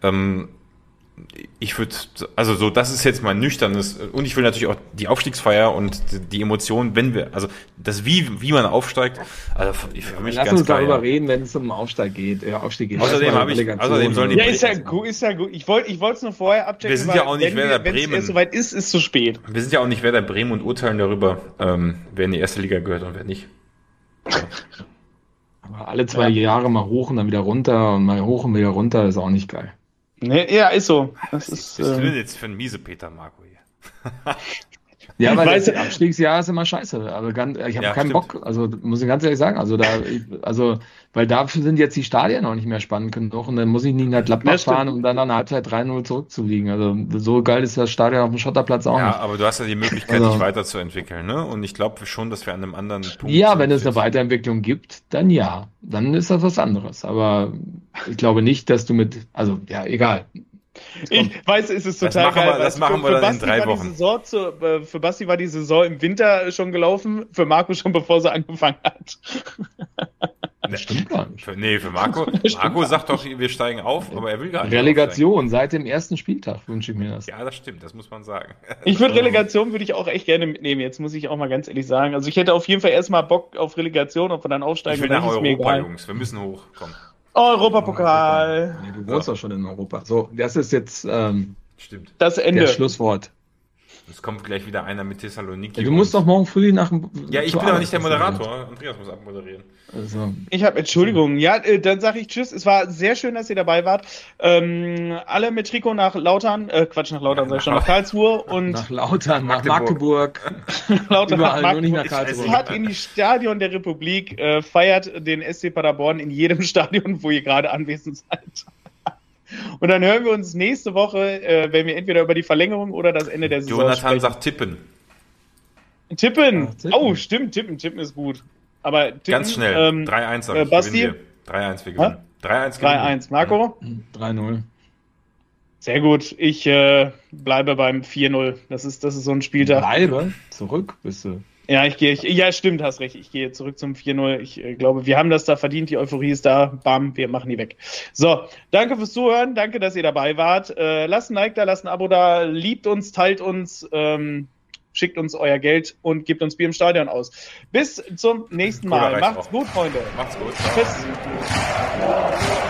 ich würde, also so, das ist jetzt mein nüchternes, und ich will natürlich auch die Aufstiegsfeier und die Emotionen, wenn wir, also das wie man aufsteigt, also für mich Lass ganz uns geil. darüber reden, wenn es um Aufstieg geht. Außerdem sollen die ist ja gut. Ich wollte es nur vorher abchecken. Wir sind ja auch nicht Werder Bremen. Wenn es soweit ist, ist es zu spät. Wir sind ja auch nicht Werder Bremen und urteilen darüber, wer in die erste Liga gehört und wer nicht. Aber alle 2 Jahre mal hoch und dann wieder runter und mal hoch und wieder runter, ist auch nicht geil. Nee, ja, ist so. Das ist, was ist jetzt für ein Miesepeter, Marco hier? Ja, weil das Abstiegsjahr ist immer scheiße. Also ich habe keinen Bock, also muss ich ganz ehrlich sagen. Weil dafür sind jetzt die Stadien noch nicht mehr spannend genug und dann muss ich nicht nach Gladbach fahren, um dann an der Halbzeit 3-0 zurückzuliegen. Also so geil ist das Stadion auf dem Schotterplatz auch nicht. Ja, aber du hast ja die Möglichkeit, dich weiterzuentwickeln, ne? Und ich glaube schon, dass wir an einem anderen Punkt sind. Wenn es eine Weiterentwicklung gibt, dann ja. Dann ist das was anderes. Aber ich glaube nicht, dass du egal. Ich weiß, es ist total geil. Das machen wir dann in 3 Wochen. Für Basti war die Saison im Winter schon gelaufen, für Marco schon bevor sie angefangen hat. Das stimmt gar nicht. Für Marco. Marco sagt doch, wir steigen auf, aber er will gar nicht. Relegation seit dem ersten Spieltag wünsche ich mir das. Ja, das stimmt, das muss man sagen. Relegation würde ich auch echt gerne mitnehmen. Jetzt muss ich auch mal ganz ehrlich sagen. Also ich hätte auf jeden Fall erstmal Bock auf Relegation, ob wir dann aufsteigen. Ich will nach Europa, Jungs. Wir müssen hoch. Komm. Europapokal. Nee, du wohnst doch schon in Europa. So, das ist jetzt stimmt. Das Ende. Das Schlusswort. Es kommt gleich wieder einer mit Thessaloniki. Ja, du musst doch morgen früh nach dem... Ja, ich bin aber nicht der Moderator. Andreas muss abmoderieren. Also. Entschuldigung. Ja, dann sage ich Tschüss. Es war sehr schön, dass ihr dabei wart. Alle mit Trikot nach Lautern, nach Karlsruhe und... Nach Lautern, nach Magdeburg. Lautern, überall, nach nur nicht nach Karlsruhe. Fahrt in die Stadion der Republik, feiert den SC Paderborn in jedem Stadion, wo ihr gerade anwesend seid. Und dann hören wir uns nächste Woche, wenn wir entweder über die Verlängerung oder das Ende der Saison Jonathan sagt Tippen. Tippen. Oh, stimmt, Tippen ist gut. Aber Tippen, ganz schnell, 3-1 sag ich, Basti? 3-1 wir gewinnen. 3-1, Marco? 3-0. Sehr gut, ich bleibe beim 4-0. Das ist so ein Spieltag. Bleibe? Zurück bist du. Ja, stimmt, hast recht. Ich gehe zurück zum 4-0. Ich glaube, wir haben das da verdient. Die Euphorie ist da. Bam, wir machen die weg. So, danke fürs Zuhören. Danke, dass ihr dabei wart. Lasst ein Like da, lasst ein Abo da. Liebt uns, teilt uns, schickt uns euer Geld und gebt uns Bier im Stadion aus. Bis zum nächsten Mal. Macht's gut, Freunde. Macht's gut. Tschüss.